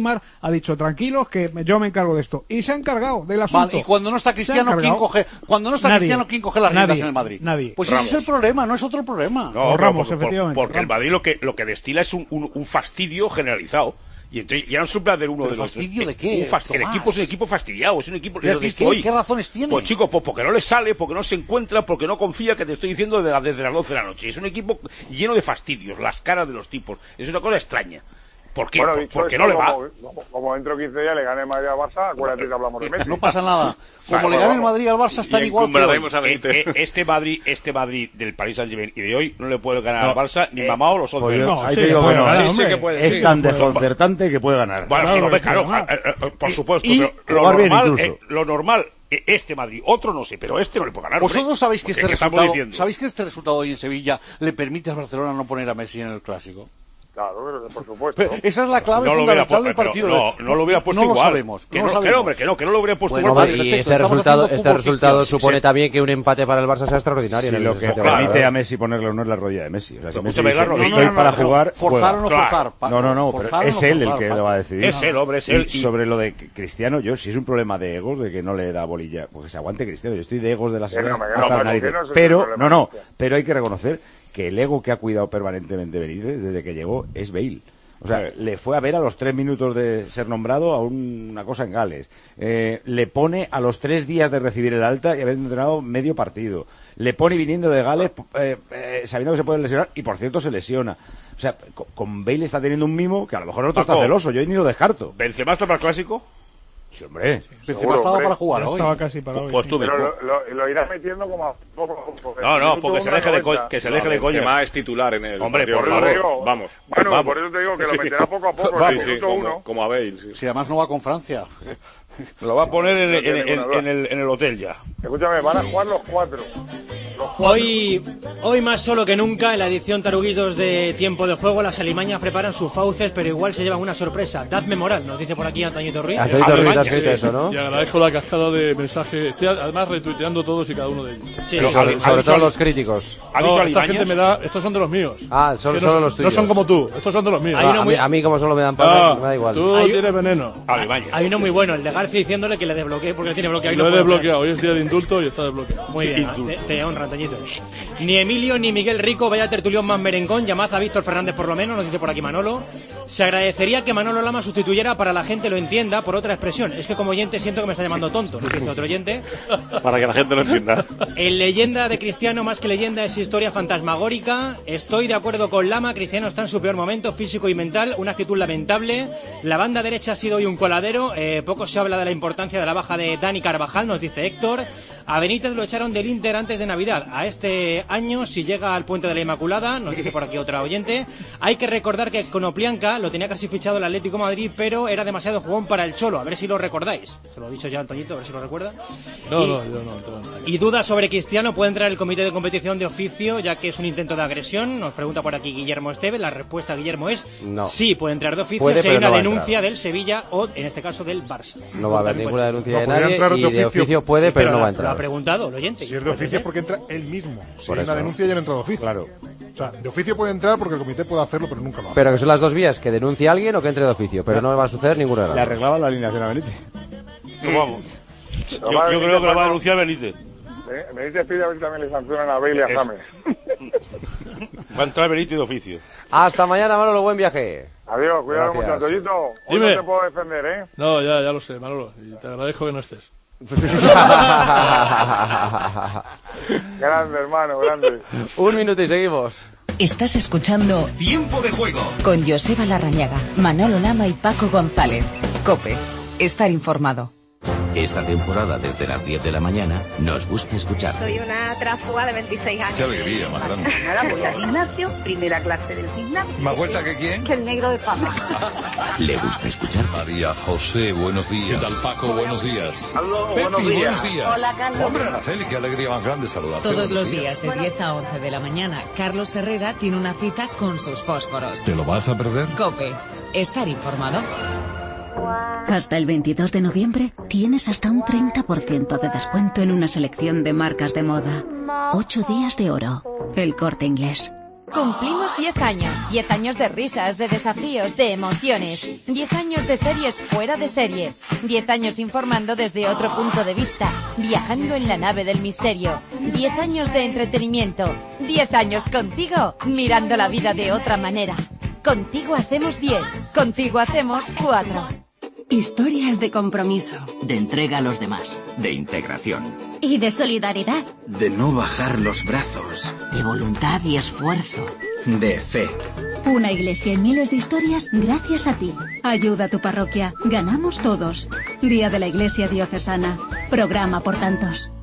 Neymar ha dicho, tranquilos, que yo me encargo de esto. Y se ha encargado del asunto. Vale, y cuando no está Cristiano, ¿quién coge, cuando no está nadie, Cristiano, ¿quién coge las riendas en el Madrid? Nadie. Pues Ramos. ese es el problema, no es otro problema. No, o Ramos, porque, efectivamente. Porque Ramos. el Madrid lo que, lo que destila es un, un, un fastidio generalizado. Y entonces ya no es un plan de uno de los ¿fastidio de qué? Un fast, el equipo es un equipo fastidiado, es un equipo ¿Pero de qué, qué, ¿Qué razones tiene? Pues chicos, pues porque no le sale, porque no se encuentra, porque no confía, que te estoy diciendo desde, desde las doce de la noche. Es un equipo lleno de fastidios, las caras de los tipos. Es una cosa extraña. ¿Por qué? Bueno, ¿Por, dicho porque eso, no le va. Como, como, como dentro de quince días le gane Madrid al Barça, acuérdate que hablamos de Messi. No pasa nada. Como Claro, le gane el vamos. Madrid al Barça, están Y igual que hoy. encumbraremos a Eh, Benítez. eh, este Madrid, este Madrid del Paris Saint-Germain y de hoy no le puede ganar No, al Barça ni eh, mamá o los once. Pues yo- No, ahí sí, te digo puede que no. ganar, ¿eh? hombre. Sí que puede, Es sí. tan desconcertante que puede ganar. Bueno, Claro, sí, hombre, que claro, puede eh, eh, por supuesto, Y pero lo jugar bien normal, incluso. eh, lo normal, eh, este Madrid, otro no sé, pero este no le puede ganar. Vosotros hombre. sabéis que Porque, este ¿qué estamos resultado, diciendo? ¿sabéis que este resultado hoy en Sevilla le permite a Barcelona no poner a Messi en el Clásico? Claro, pero por supuesto. Pero esa es la clave No lo hubiera fundamental puesto, del pero partido. no, no lo hubiera puesto no lo igual. sabemos, Que no no, lo que sabemos. no, hombre, que no, que no lo hubiera puesto Bueno, igual. vale, Vale, perfecto. este estamos resultado, haciendo este fútbol resultado ficción. supone Sí. también que un empate para el Barça sea extraordinario. Si en el lo que Santiago permite Bernabéu. a Messi ponerle no es la rodilla de Messi. O sea, si Pero Messi escúchame, dice, Garro, no, estoy no, no, para no, jugar, forzar o no juega. forzar. Pa- No, no, no, pero forzar o es no él el forzar, que Paco. lo va a decidir. Es él, hombre, es él. Y sobre lo de Cristiano, yo, si es un problema de egos, de que no le da bolilla, porque se aguante Cristiano. Yo estoy de egos de las Que no, hasta que no, las Paco, narices. que no es ese Pero, problema, no, no, Cristiano. pero hay que reconocer que el ego que ha cuidado permanentemente Benítez desde que llegó es Bale. O sea, le fue a ver a los tres minutos de ser nombrado a un- una cosa en Gales. Eh, le pone a los tres días de recibir el alta y haber entrenado medio partido. Le pone viniendo de Gales eh, eh, sabiendo que se puede lesionar y, por cierto, se lesiona. O sea, con, con Bale está teniendo un mimo que a lo mejor el otro Paco, está celoso. Yo ni lo descarto. ¿Benzema está para el Clásico? Sí, hombre. Benzema Seguro, estaba hombre. para jugar Ya hoy. estaba casi para hoy. Pues sí. tú Pero mismo. lo, lo, lo irás metiendo como a poco a poco. No, no, Minuto porque se uno, deje de, noventa. co- que se No, deje de coña. Benzema es titular en el Hombre, partido por del Por eso te favor. Barça. digo, Vamos. Bueno, Vamos. por eso te digo que lo Sí. meterá poco a poco. Vamos. en el Sí, sí, minuto como, uno. como a Bale. Sí. Si además no va con Francia. Lo va a poner en, No en- tiene en- ninguna duda. en el, en el hotel ya. Escúchame, van a jugar los cuatro. Los cuatro. Hoy, hoy más solo que nunca, en la edición Taruguitos de Tiempo de Juego, las alimañas preparan sus fauces, pero igual se llevan una sorpresa. Dadme moral, nos dice por aquí Antoñito Ruiz. Antoñito Ruiz ha escrito Sí, eso, ¿no? Y agradezco la cascada de mensajes. Estoy además retuiteando todos y cada uno de ellos. Sí, Sobre, sí. sobre ¿ha dicho todo Ali- los críticos. ¿Ha No, dicho esta Alimañas? gente me da. Estos son de los míos. Ah, son Que no solo son- los tuyos. No son como tú, estos son de los míos. Hay Ah, uno a, muy- mí, a mí como solo me dan Ah, palos, me da igual. tú Hay- tienes veneno. Alimañas. Hay uno muy bueno, el de García diciéndole que le desbloquee porque él tiene bloqueado. y Lo no he puede desbloqueado. Hoy es día de indulto y está desbloqueado. Muy bien, te, te honra, Antoñito. Ni Emilio ni Miguel Rico, vaya tertulión más merengón, llamad a Víctor Fernández por lo menos, nos dice por aquí Manolo. Se agradecería que Manolo Lama sustituyera para la gente lo entienda por otra expresión. Es que como oyente siento que me está llamando tonto, nos dice otro oyente. Para que la gente lo entienda. En leyenda de Cristiano, más que leyenda, es historia fantasmagórica. Estoy de acuerdo con Lama, Cristiano está en su peor momento físico y mental, una actitud lamentable. La banda derecha ha sido hoy un coladero, eh, poco se habla de la importancia de la baja de Dani Carvajal, nos dice Héctor. A Benítez lo echaron del Inter antes de Navidad. A este año, si llega al Puente de la Inmaculada, nos dice por aquí otra oyente, hay que recordar que Konoplianka lo tenía casi fichado el Atlético de Madrid, pero era demasiado jugón para el Cholo. A ver si lo recordáis. Se lo he dicho ya Antoñito, a ver si lo recuerda. No, Y- no, yo no. tengo nada. Y dudas sobre Cristiano, puede entrar el comité de competición de oficio, ya que es un intento de agresión. Nos pregunta por aquí Guillermo Esteve. La respuesta, Guillermo, es No. sí, puede entrar de oficio Puede, si hay pero una no va a denuncia entrar. del Sevilla o, en este caso, del Barça. No va a haber También ninguna puede- denuncia No, de podría nadie entrar y de de oficio. oficio puede, Sí, pero no lo- va a Lo ha entrar. preguntado el oyente. Si es de oficio es porque entra él mismo. Si Por hay una eso. denuncia ya no entra de oficio. Claro. O sea, de oficio puede entrar porque el comité puede hacerlo, pero nunca lo hace. Pero que son las dos vías, que denuncie a alguien o que entre de oficio, pero no va a suceder ninguna de las Le dos. arreglaba la alineación a Benítez. Pues vamos. Yo, yo creo que lo va a denunciar Benítez. Me, me dice pide a ver si también le sancionan a Bale y a Es- James. Va a entrar Benítez de oficio. Hasta mañana, Manolo, buen viaje. Adiós, cuidado Gracias. mucho, Antoñito. Hoy Dime. no te puedo defender, ¿eh? No, ya, ya lo sé, Manolo. Y te agradezco que no estés. Grande, hermano, grande. Un minuto y seguimos. Estás escuchando Tiempo de Juego. con Joseba Larrañaga, Manolo Lama y Paco González. COPE. Estar informado. Esta temporada, desde las diez de la mañana, nos gusta escuchar. Soy una tránsfuga de veintiséis años. Qué alegría más grande. Ahora voy al gimnasio, primera clase del gimnasio. ¿Más vuelta que quién? Que el negro de papa. Le gusta escuchar. María José, buenos días. ¿Qué tal, Paco? Buenos días. Aló, Pepi, buenos días. buenos días. Hola, Carlos. Hombre, Araceli, qué alegría más grande saludarte. Todos Buenos los días de diez a once de la mañana, Carlos Herrera tiene una cita con sus fósforos. ¿Te lo vas a perder? COPE. Estar informado. Hasta el veintidós de noviembre tienes hasta un treinta por ciento de descuento en una selección de marcas de moda. Ocho días de oro. El Corte Inglés. Cumplimos diez años, diez años de risas, de desafíos, de emociones, diez años de series fuera de serie, diez años informando desde otro punto de vista, viajando en la nave del misterio, diez años de entretenimiento, diez años contigo, mirando la vida de otra manera. Contigo hacemos diez, contigo hacemos cuatro. Historias de compromiso. De entrega a los demás. De integración. Y de solidaridad. De no bajar los brazos. De voluntad y esfuerzo. De fe. Una iglesia y miles de historias gracias a ti. Ayuda a tu parroquia. Ganamos todos. Día de la Iglesia Diocesana. Programa por tantos.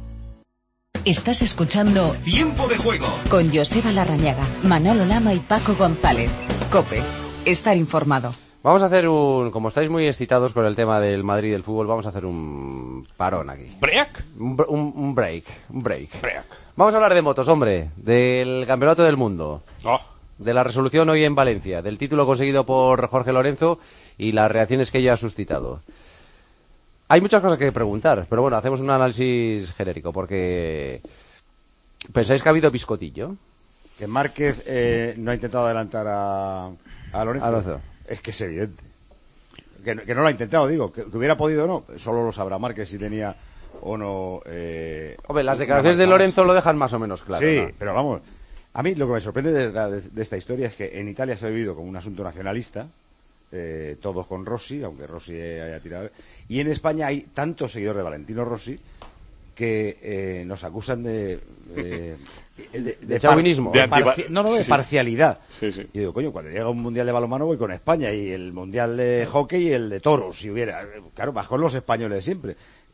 Estás escuchando Tiempo de Juego con Joseba Larrañaga, Manolo Lama y Paco González. COPE. Estar informado. Vamos a hacer un... Como estáis muy excitados con el tema del Madrid y del fútbol, vamos a hacer un parón aquí. ¿Break? Un, un, un break. Un break. Break. Vamos a hablar de motos, hombre. Del Campeonato del Mundo. Oh. De la resolución hoy en Valencia. Del título conseguido por Jorge Lorenzo y las reacciones que ella ha suscitado. Hay muchas cosas que preguntar, pero bueno, hacemos un análisis genérico, porque... ¿Pensáis que ha habido piscotillo? Que Márquez eh, no ha intentado adelantar a, a Lorenzo. A Lorenzo. Es que es evidente. Que, que no lo ha intentado, digo. Que, que hubiera podido o no. Solo lo sabrá Márquez si tenía o no... Eh, Hombre, las declaraciones de Lorenzo lo dejan más o menos claro. Sí, ¿no? pero vamos... A mí lo que me sorprende de, de, de esta historia es que en Italia se ha vivido como un asunto nacionalista, eh, todos con Rossi, aunque Rossi haya tirado... Y en España hay tantos seguidores de Valentino Rossi que eh, nos acusan de... Eh, de, de, de chauvinismo. De parci no, no, de sí, parcialidad. Sí, sí. Y digo, coño, cuando llega un mundial de balonmano voy con España, y el mundial de hockey y el de toros, si hubiera... Claro, vas con los españoles siempre.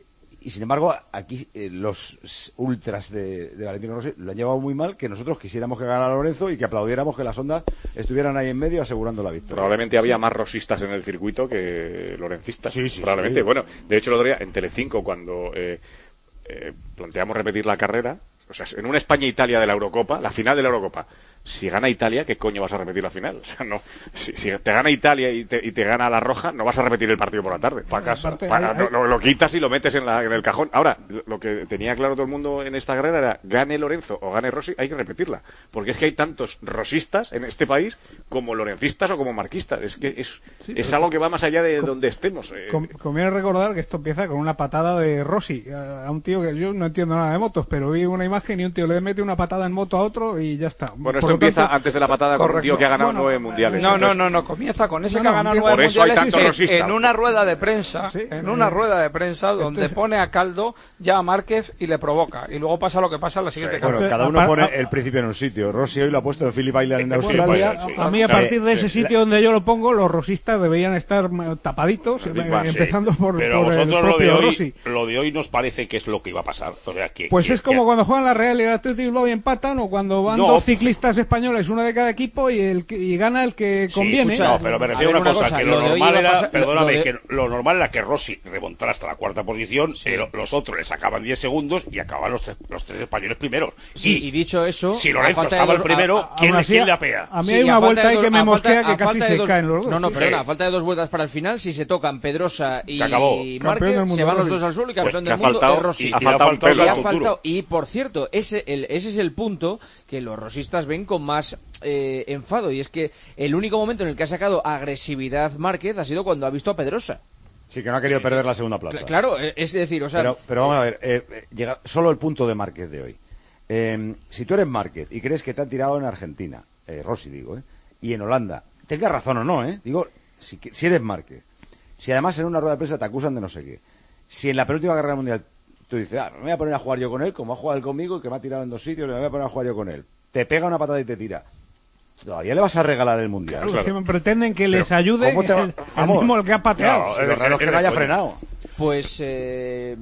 Y sin embargo, aquí eh, los ultras de, de Valentino Rossi lo han llevado muy mal, que nosotros quisiéramos que ganara Lorenzo y que aplaudiéramos que las ondas estuvieran ahí en medio asegurando la victoria. Probablemente había más rosistas en el circuito que lorencistas. Sí, sí, Probablemente. sí. Bueno, de hecho, el otro día en Telecinco, cuando eh, eh, planteamos repetir la carrera, o sea, en una España-Italia de la Eurocopa, la final de la Eurocopa, si gana Italia, ¿qué coño vas a repetir la final? O sea, no, si, si te gana Italia y te, y te gana la roja, no vas a repetir el partido por la tarde. Para casa. Aparte, Para, hay, hay... Lo, lo quitas y lo metes en, la, en el cajón. Ahora, lo que tenía claro todo el mundo en esta carrera era, gane Lorenzo o gane Rossi, hay que repetirla. Porque es que hay tantos rosistas en este país como lorencistas o como marquistas. Es que es, sí, es algo que va más allá de donde estemos. Eh. Com conviene recordar que esto empieza con una patada de Rossi a, a un tío que yo no entiendo nada de motos, pero vi una imagen y un tío le mete una patada en moto a otro y ya está. Bueno, esto empieza tanto... antes de la patada con un tío que ha ganado bueno, nueve mundiales. No, entonces... no, no, no, comienza con ese no, que ha no, ganado nueve mundiales mundiales en, en una rueda de prensa, sí, en una eh, rueda de prensa donde entonces... pone a caldo ya a Márquez y le provoca. Y luego pasa lo que pasa en la siguiente sí, bueno, carrera. cada uno pone el principio en un sitio. Rossi hoy lo ha puesto en Phillip Island en Australia. Sí, a mí, a partir de ese sitio donde yo lo pongo, los rosistas deberían estar tapaditos, sí, empezando sí. por, Pero por el vosotros propio lo de, hoy, Rossi. lo de hoy nos parece que es lo que iba a pasar. O sea, que, pues que, es como que... cuando juegan la Real y el Atlético Bilbao y empatan, o cuando van no. dos ciclistas españoles, uno de cada equipo, y, el, y gana el que conviene. Sí, escucha, no, pero me refiero a una, una cosa, cosa, que lo, lo normal era, pasar, perdóname, lo de... que lo normal era que Rossi remontara hasta la cuarta posición, sí. pero los otros le sacaban diez segundos y acaban los, tres, los tres españoles primeros. Sí, y, y dicho eso, si Lorenzo estaba el primero, a, a, ¿quién, así, ¿quién le apea? A mí sí, hay una vuelta ahí que me mosquea falta, que casi se dos... caen los dos. No, no, sí. perdona, sí. a falta de dos vueltas para el final, si se tocan Pedrosa y Márquez, se van los dos al suelo y campeón pues del mundo faltado, es Rossi. Y, ha faltado un y, ha faltado, y por cierto, ese, el, ese es el punto que los rosistas ven con más eh, enfado, y es que el único momento en el que ha sacado agresividad Márquez ha sido cuando ha visto a Pedrosa. Sí, que no ha querido perder la segunda plaza. Claro, es decir, o sea... Pero, pero vamos a ver, eh, llega solo el punto de Márquez de hoy. Eh, si tú eres Márquez y crees que te han tirado en Argentina, eh, Rossi digo, eh, y en Holanda, tengas razón o no, eh, digo, si, si eres Márquez, si además en una rueda de prensa te acusan de no sé qué, si en la penúltima carrera mundial tú dices, ah, me voy a poner a jugar yo con él, como ha jugado él conmigo, que me ha tirado en dos sitios, me voy a poner a jugar yo con él, te pega una patada y te tira, todavía le vas a regalar el mundial. Claro, claro. Si pretenden que les pero, ayude, es el, el mismo el que ha pateado. No, lo raro es que no haya frenado. Pues eh,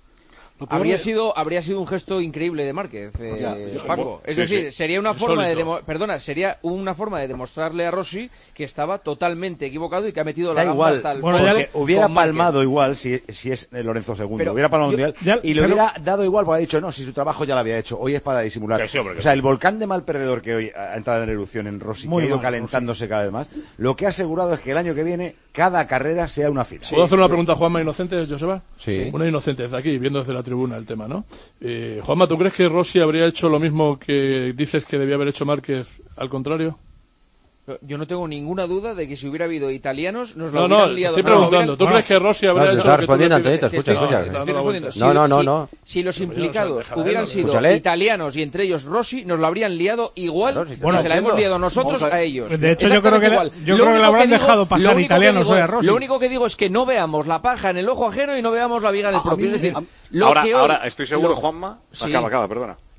habría es... sido habría sido un gesto increíble de Márquez, eh, ya, ya, Paco. Es sí, decir, sí. sería una forma de perdona, sería una forma de demostrarle a Rossi que estaba totalmente equivocado y que ha metido la da gamba igual, hasta el bueno, le... hubiera palmado igual si, si es Lorenzo segundo, pero hubiera palmado yo, mundial ya, y le pero... hubiera dado igual porque ha dicho no, si su trabajo ya lo había hecho, hoy es para disimular. Sí, hombre, o sea, el volcán de mal perdedor que hoy ha entrado en erupción en Rossi, Muy que ha ido mal, calentándose Rossi. Cada vez más, lo que ha asegurado es que el año que viene cada carrera sea una final. ¿Puedo hacer una pregunta a Juanma Inocente, Joseba? Sí. Una inocente desde aquí, viendo desde la tribuna el tema, ¿no? Eh, Juanma, ¿tú crees que Rossi habría hecho lo mismo que dices que debía haber hecho Márquez al contrario? Yo no tengo ninguna duda de que si hubiera habido italianos nos lo no, hubieran no, liado. Estoy preguntando, ¿tú no, crees que Rossi habría no, hecho lo que respondiendo, tú Antonito, escucha, escucha. No, si, no, no, no, no. Si, si los implicados hubieran sido Escúchale. italianos y entre ellos Rossi, nos lo habrían liado igual claro, si bueno, que se la hemos liado nosotros a, a ellos. De hecho, yo creo que, la, yo creo que le habrán digo, dejado pasar italianos digo, hoy a Rossi. Lo único que digo es que no veamos la paja en el ojo ajeno y no veamos la viga en el propio. Es decir, ahora, ahora estoy seguro, Juanma, acaba, acaba, perdona.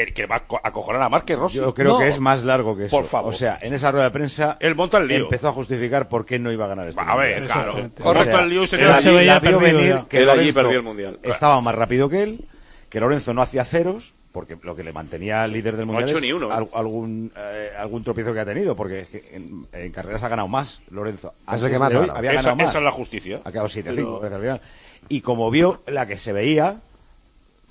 que, que va a acojonar a Márquez Rossi. Yo creo no. que es más largo que eso. Por favor. O sea, en esa rueda de prensa él monta el lío. empezó a justificar por qué no iba a ganar este a ver, mundial. claro. O sea, el lío y se él queda allí, allí, la vio venir ya. que él Lorenzo allí perdió el mundial. estaba más rápido que él, que Lorenzo no hacía ceros, porque lo que le mantenía líder del No mundial ha hecho es ni uno, ¿eh? al- algún eh, algún tropiezo que ha tenido, porque es que en, en carreras ha ganado más Lorenzo. Es el Antes que más de ha hoy ganado. había Esa, ganado más. esa es la justicia. Ha quedado siete Pero- cinco al final. Y como vio la que se veía,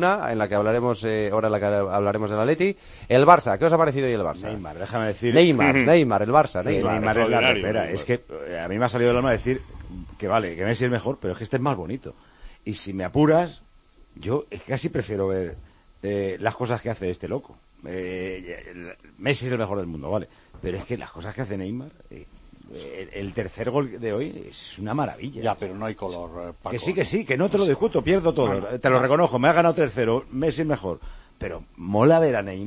tribuna, en la que hablaremos, eh, ahora en la que hablaremos del Atleti. El Barça, ¿qué os ha parecido hoy el Barça? Neymar, déjame decir. Neymar, Neymar, el Barça. Neymar, Neymar, Neymar es la repera. Es que eh, a mí me ha salido del alma decir que vale, que Messi es mejor, pero es que este es más bonito. Y si me apuras, yo es que casi prefiero ver eh, las cosas que hace este loco. Eh, Messi es el mejor del mundo, vale. Pero es que las cosas que hace Neymar... Eh, El, el tercer gol de hoy es una maravilla. Ya, pero no hay color, eh, Paco. Que sí, que sí, que no te lo discuto, pierdo todo. Bueno, te lo reconozco, me ha ganado tres cero, Messi es mejor. Pero mola ver a Neymar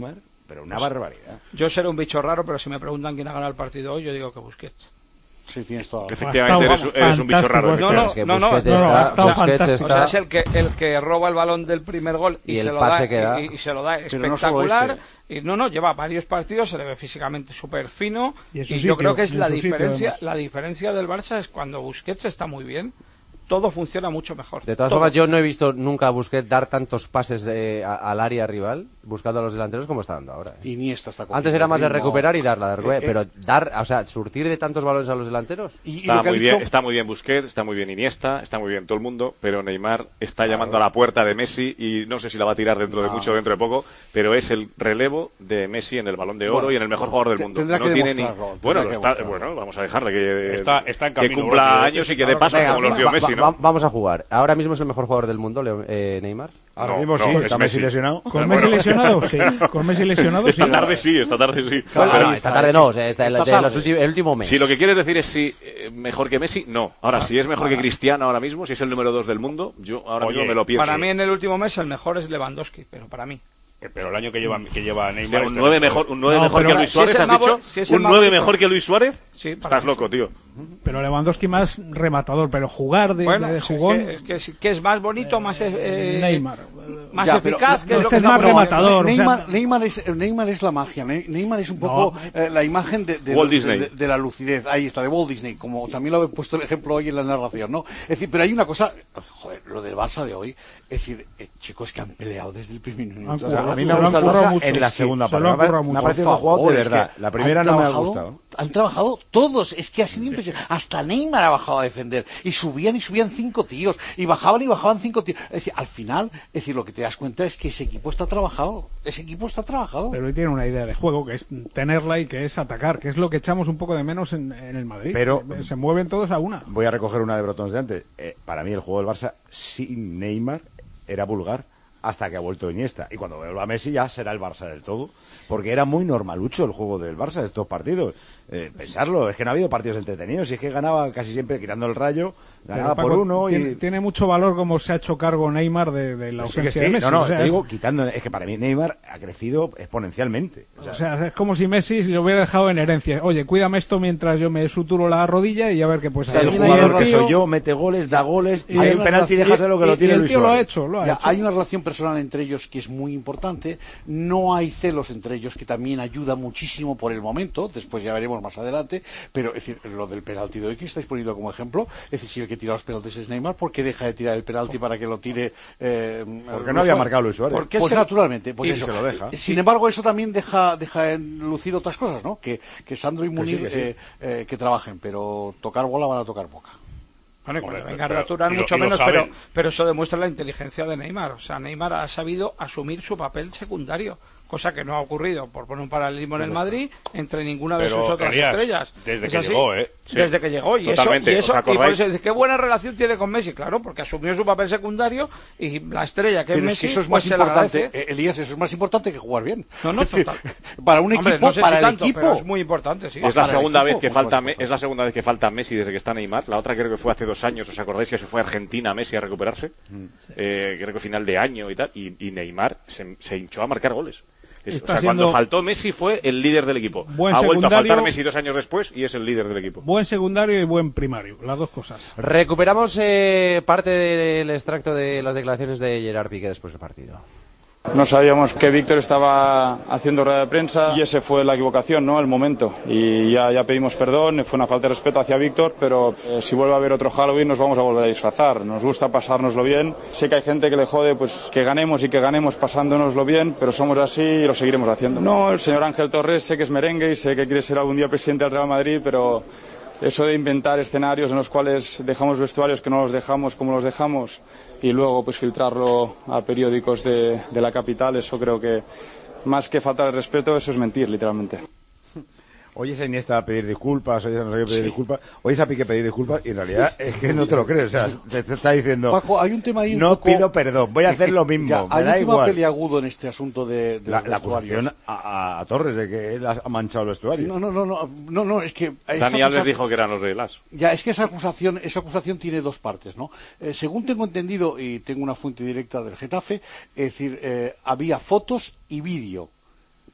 pero una barbaridad. Yo seré un bicho raro, pero si me preguntan quién ha ganado el partido hoy, yo digo que Busquets. Sí, tienes toda la razón. Efectivamente, eres, eres un bicho raro. No, no, no, no, Busquets está, no, Busquets está... O sea, es el que, el que roba el balón del primer gol y, y se el lo pase da, que da. Y, y se lo da Pero espectacular. No este. Y no, no, lleva varios partidos, se le ve físicamente súper fino. Y, y sitio, yo creo que es la sitio, diferencia, además. la diferencia del Barça es cuando Busquets está muy bien. Todo funciona mucho mejor. De todas Todo. formas, yo no he visto nunca a Busquets dar tantos pases eh, a, al área rival, buscando a los delanteros como está dando ahora. ¿eh? Iniesta está Antes era más de recuperar y darla, de eh, pero eh, dar, o sea, surtir de tantos balones a los delanteros. Y, y está, muy dicho... bien, está muy bien Busquets, está muy bien Iniesta, está muy bien todo el mundo, pero Neymar está claro. llamando a la puerta de Messi y no sé si la va a tirar dentro de mucho o dentro de poco, pero es el relevo de Messi en el Balón de Oro bueno, y en el mejor jugador del mundo. Tendrá no que tiene ni... Bueno, lo está, bueno, vamos a dejarle que, está, está en que cumpla años y que dé pasos como los dio Messi, ¿no? Va, vamos a jugar. Ahora mismo es el mejor jugador del mundo, Leo, eh, Neymar. Ahora no, mismo no, sí, es está Messi Messi lesionado. ¿Con Messi lesionado? Sí. ¿Con Messi lesionado? Esta sí. tarde sí, esta tarde sí. Bueno, Pero, no, esta tarde no, o sea, esta, esta de tarde. los últimos, el último mes. Si lo que quieres decir es si eh, mejor que Messi, no. Ahora, si es mejor que Cristiano ahora mismo, si es el número dos del mundo, yo ahora Oye, mismo me lo pienso. Para mí en el último mes el mejor es Lewandowski, pero para mí. Pero el año que lleva, que lleva Neymar... un nueve mejor, un nueve No, mejor pero que Luis si Suárez, es el ¿has más dicho? bo- si es el ¿Un más nueve bonito. mejor que Luis Suárez? Sí, para Estás mí loco, sí. tío. Pero Lewandowski más rematador, pero jugar de, Bueno, de es jugón... que, es que, es que es más bonito, más eh, Neymar. más Ya, pero eficaz. Que no, es lo este que es más estamos- rematador. Neymar, o sea- Neymar, es, Neymar es la magia. Ne- Neymar es un poco No. eh, la imagen de, de, Walt de- Disney. de- de la lucidez. Ahí está, de Walt Disney, como también lo he puesto el ejemplo hoy en la narración, ¿no? Es decir, pero hay una cosa, joder, lo del Barça de hoy, es decir, eh, chicos que han peleado desde el primer minuto. Han O sea, a mí Se me lo han gusta el currado Barça mucho. en la Sí, segunda se lo parte. han Me ha- currado me ha mucho. parecido Por un jugador favor, de es verdad. que La primera han no me ha trabajado- gustado. Han trabajado todos, es que ha sido impresionante. Hasta Neymar ha bajado a defender. Y subían y subían cinco tíos. Y bajaban y bajaban cinco tíos. Es decir, al final, es decir, lo que te das cuenta es que ese equipo está trabajado. Ese equipo está trabajado. Pero él tiene una idea de juego, que es tenerla y que es atacar, que es lo que echamos un poco de menos en, en el Madrid. Pero- Se mueven todos a una. Voy a recoger una de Brotons de antes. Eh, para mí el juego del Barça sin Neymar era vulgar hasta que ha vuelto Iniesta. Y cuando vuelva Messi ya será el Barça del todo. Porque era muy normalucho el juego del Barça estos partidos. Eh, pensarlo, es que no ha habido partidos entretenidos. Y es que ganaba casi siempre quitando el Rayo, ganaba Pero, por Paco, uno. tiene, y tiene mucho valor como se ha hecho cargo Neymar de, de la Sí que ausencia sí. de Messi. No, no, o sea, te digo, quitando. Es que para mí Neymar ha crecido exponencialmente. O sea, o sea, es como si Messi se lo hubiera dejado en herencia. Oye, cuídame esto mientras yo me suturo la rodilla y a ver qué puede el hacer. jugador que soy yo mete goles, da goles, Y hay hay un una penalti y relación- déjaselo que y- lo y tiene el Luis tío lo ha Suárez. hecho, lo ha Ya, hecho. hay una relación personal entre ellos que es muy importante, no hay celos entre ellos, que también ayuda muchísimo por el momento, después ya veremos más adelante, pero es decir, lo del penalti de hoy que estáis poniendo como ejemplo, es decir, si el que tira los penaltis es Neymar, ¿por qué deja de tirar el penalti para que lo tire eh, Porque no había marcado Luis Suárez. Pues se- naturalmente, pues y eso. se lo deja. Sin embargo, eso también deja, deja en lucir otras cosas, ¿no? Que, que Sandro y Que Munir sí, que sí. eh, eh, que trabajen, pero tocar bola van a tocar poca. Bueno, y Hombre, cuando venga pero- Arturo y lo- mucho y lo menos, saben. pero, pero eso demuestra la inteligencia de Neymar. O sea, Neymar ha sabido asumir su papel secundario, cosa que no ha ocurrido, por poner un paralelismo en el Madrid, entre ninguna de Pero, sus otras Elías, estrellas. desde Es que así. llegó, ¿eh? Sí. Desde que llegó, y Totalmente, eso, y, eso ¿os y por acordáis? eso dice, ¿qué buena relación tiene con Messi? Claro, porque asumió su papel secundario y la estrella que es Pero es Messi, que eso es pues más se le importante, agradece. eh, Elías, eso es más importante que jugar bien. No, no, Es decir, total. para un Hombre, equipo, no sé si para el tanto, equipo. pero es muy importante, sí. Es la Para el segunda equipo, vez que mucho falta más Me- importante. es la segunda vez que falta Messi desde que está Neymar. La otra creo que fue hace dos años. ¿Os acordáis que se fue a Argentina Messi a recuperarse? Eh, creo que final de año y tal. Y, y Neymar se, se hinchó a marcar goles. Es- o Está sea, siendo cuando faltó Messi fue el líder del equipo. buen Ha vuelto a secundario. faltar Messi dos años después y es el líder del equipo. Buen secundario y buen primario, las dos cosas. Recuperamos eh, parte del extracto de las declaraciones de Gerard Piqué después del partido. No sabíamos que Víctor estaba haciendo rueda de prensa y ese fue la equivocación, ¿no? El momento. Y ya, ya pedimos perdón, fue una falta de respeto hacia Víctor, pero eh, si vuelve a haber otro Halloween nos vamos a volver a disfrazar. Nos gusta pasárnoslo bien. Sé que hay gente que le jode pues que ganemos y que ganemos pasándonoslo bien, pero somos así y lo seguiremos haciendo. No, el señor Ángel Torres sé que es merengue y sé que quiere ser algún día presidente del Real Madrid, pero eso de inventar escenarios en los cuales dejamos vestuarios que no los dejamos como los dejamos y luego pues filtrarlo a periódicos de, de la capital, eso creo que más que faltar el respeto, eso es mentir, literalmente. Oyes a Iniesta a pedir disculpas, oyes a no sé qué pedir Sí. disculpas, oyes a Piqué pedir disculpas y en realidad es que no te lo crees, o sea, te, te está diciendo, Paco, hay un tema ahí un no poco- pido perdón, voy a que- hacer que- lo mismo, ya, me hay da un tema igual. peliagudo en este asunto de, de La, los la vestuarios. acusación a, a- a Torres de que él ha manchado el vestuario. No, no, no, no, no, no, es que esa Dani Alves acusa- dijo que eran los de Las. Ya, es que esa acusación, esa acusación tiene dos partes, ¿no? Eh, según tengo entendido, y tengo una fuente directa del Getafe, es decir, eh, había fotos y vídeo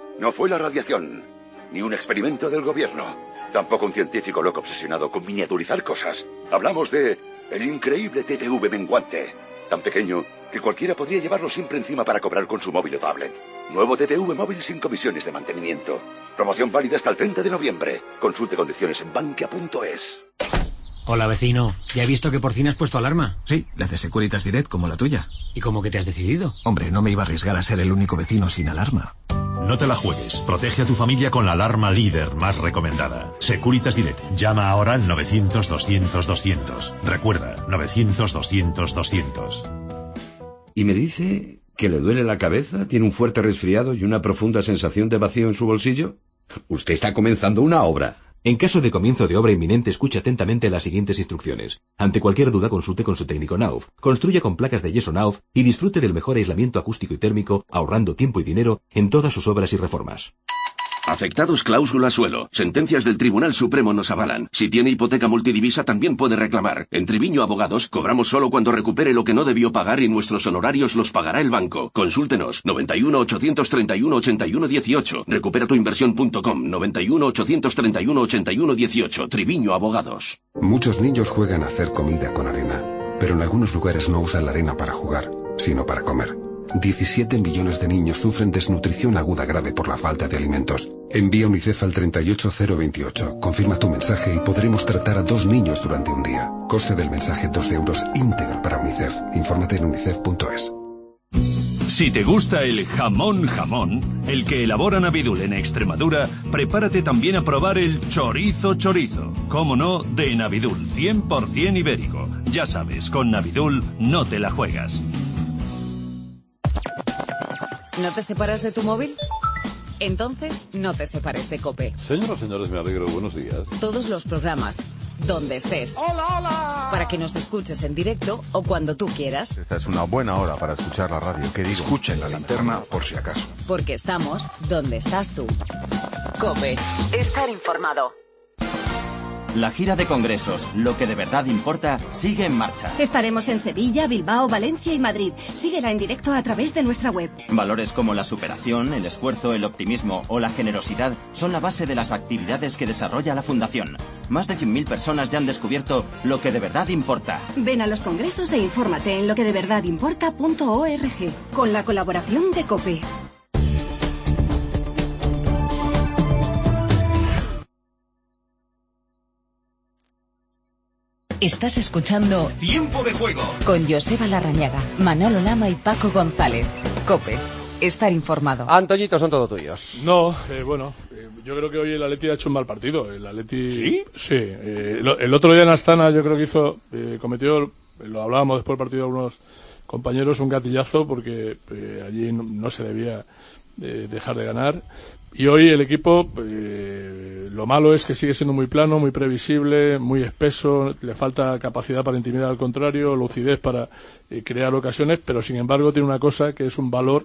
No fue la radiación, ni un experimento del gobierno. Tampoco un científico loco obsesionado con miniaturizar cosas. Hablamos de El increíble T T V menguante. Tan pequeño que cualquiera podría llevarlo siempre encima para cobrar con su móvil o tablet. Nuevo T T V móvil sin comisiones de mantenimiento. Promoción válida hasta el treinta de noviembre. Consulte condiciones en bankia punto es. Hola, vecino. ¿Ya he visto que por fin has puesto alarma? Sí, la de Securitas Direct como la tuya. ¿Y cómo que te has decidido? Hombre, no me iba a arriesgar a ser el único vecino sin alarma. No te la juegues. Protege a tu familia con la alarma líder más recomendada. Securitas Direct. Llama ahora al novecientos doscientos doscientos. Recuerda, novecientos doscientos doscientos. Y me dice que le duele la cabeza, tiene un fuerte resfriado y una profunda sensación de vacío en su bolsillo. Usted está comenzando una obra. En caso de comienzo de obra inminente, escuche atentamente las siguientes instrucciones. Ante cualquier duda, consulte con su técnico Nauf. Construya con placas de yeso Nauf y disfrute del mejor aislamiento acústico y térmico, ahorrando tiempo y dinero en todas sus obras y reformas. Afectados cláusula suelo. Sentencias del Tribunal Supremo nos avalan. Si tiene hipoteca multidivisa también puede reclamar. En Triviño Abogados cobramos solo cuando recupere lo que no debió pagar y nuestros honorarios los pagará el banco. Consúltenos. noventa y uno, ochocientos treinta y uno, ochenta y uno dieciocho. recupera tu inversión punto com. noventa y uno, ochocientos treinta y uno, ochenta y uno dieciocho. Triviño Abogados. Muchos niños juegan a hacer comida con arena, pero en algunos lugares no usan la arena para jugar, sino para comer. diecisiete millones de niños sufren desnutrición aguda grave por la falta de alimentos. Envía UNICEF al treinta y ocho cero veintiocho. Confirma tu mensaje y podremos tratar a dos niños durante un día. Coste del mensaje dos euros íntegro para UNICEF. Infórmate en unicef punto es. Si te gusta el jamón jamón, el que elabora Navidul en Extremadura, prepárate también a probar el chorizo chorizo. Cómo no, de Navidul, cien por ciento ibérico. Ya sabes, con Navidul no te la juegas. ¿No te separas de tu móvil? Entonces, no te separes de COPE. Señoras y señores, me alegro. Buenos días. Todos los programas, donde estés. ¡Hola, hola! Para que nos escuches en directo o cuando tú quieras. Esta es una buena hora para escuchar la radio. ¿Qué digo? Escuchen la linterna por si acaso. Porque estamos donde estás tú. COPE. Estar informado. La gira de congresos, lo que de verdad importa, sigue en marcha. Estaremos en Sevilla, Bilbao, Valencia y Madrid. Síguela en directo a través de nuestra web. Valores como la superación, el esfuerzo, el optimismo o la generosidad son la base de las actividades que desarrolla la Fundación. Más de cien mil personas ya han descubierto lo que de verdad importa. Ven a los congresos e infórmate en lo que de verdad importa punto org, con la colaboración de COPE. Estás escuchando Tiempo de Juego con Joseba Larrañaga, Manolo Lama y Paco González. COPE. Estar informado. Antoñito, son todos tuyos. No, eh, bueno, eh, yo creo que hoy el Atleti ha hecho un mal partido. El Atleti, ¿Sí? Sí. Eh, el, el otro día en Astana yo creo que hizo, eh, cometió, lo hablábamos después del partido de algunos compañeros, un gatillazo porque eh, allí no, no se debía eh, dejar de ganar. Y hoy el equipo, eh, lo malo es que sigue siendo muy plano, muy previsible, muy espeso, le falta capacidad para intimidar al contrario, lucidez para eh, crear ocasiones, pero sin embargo tiene una cosa que es un valor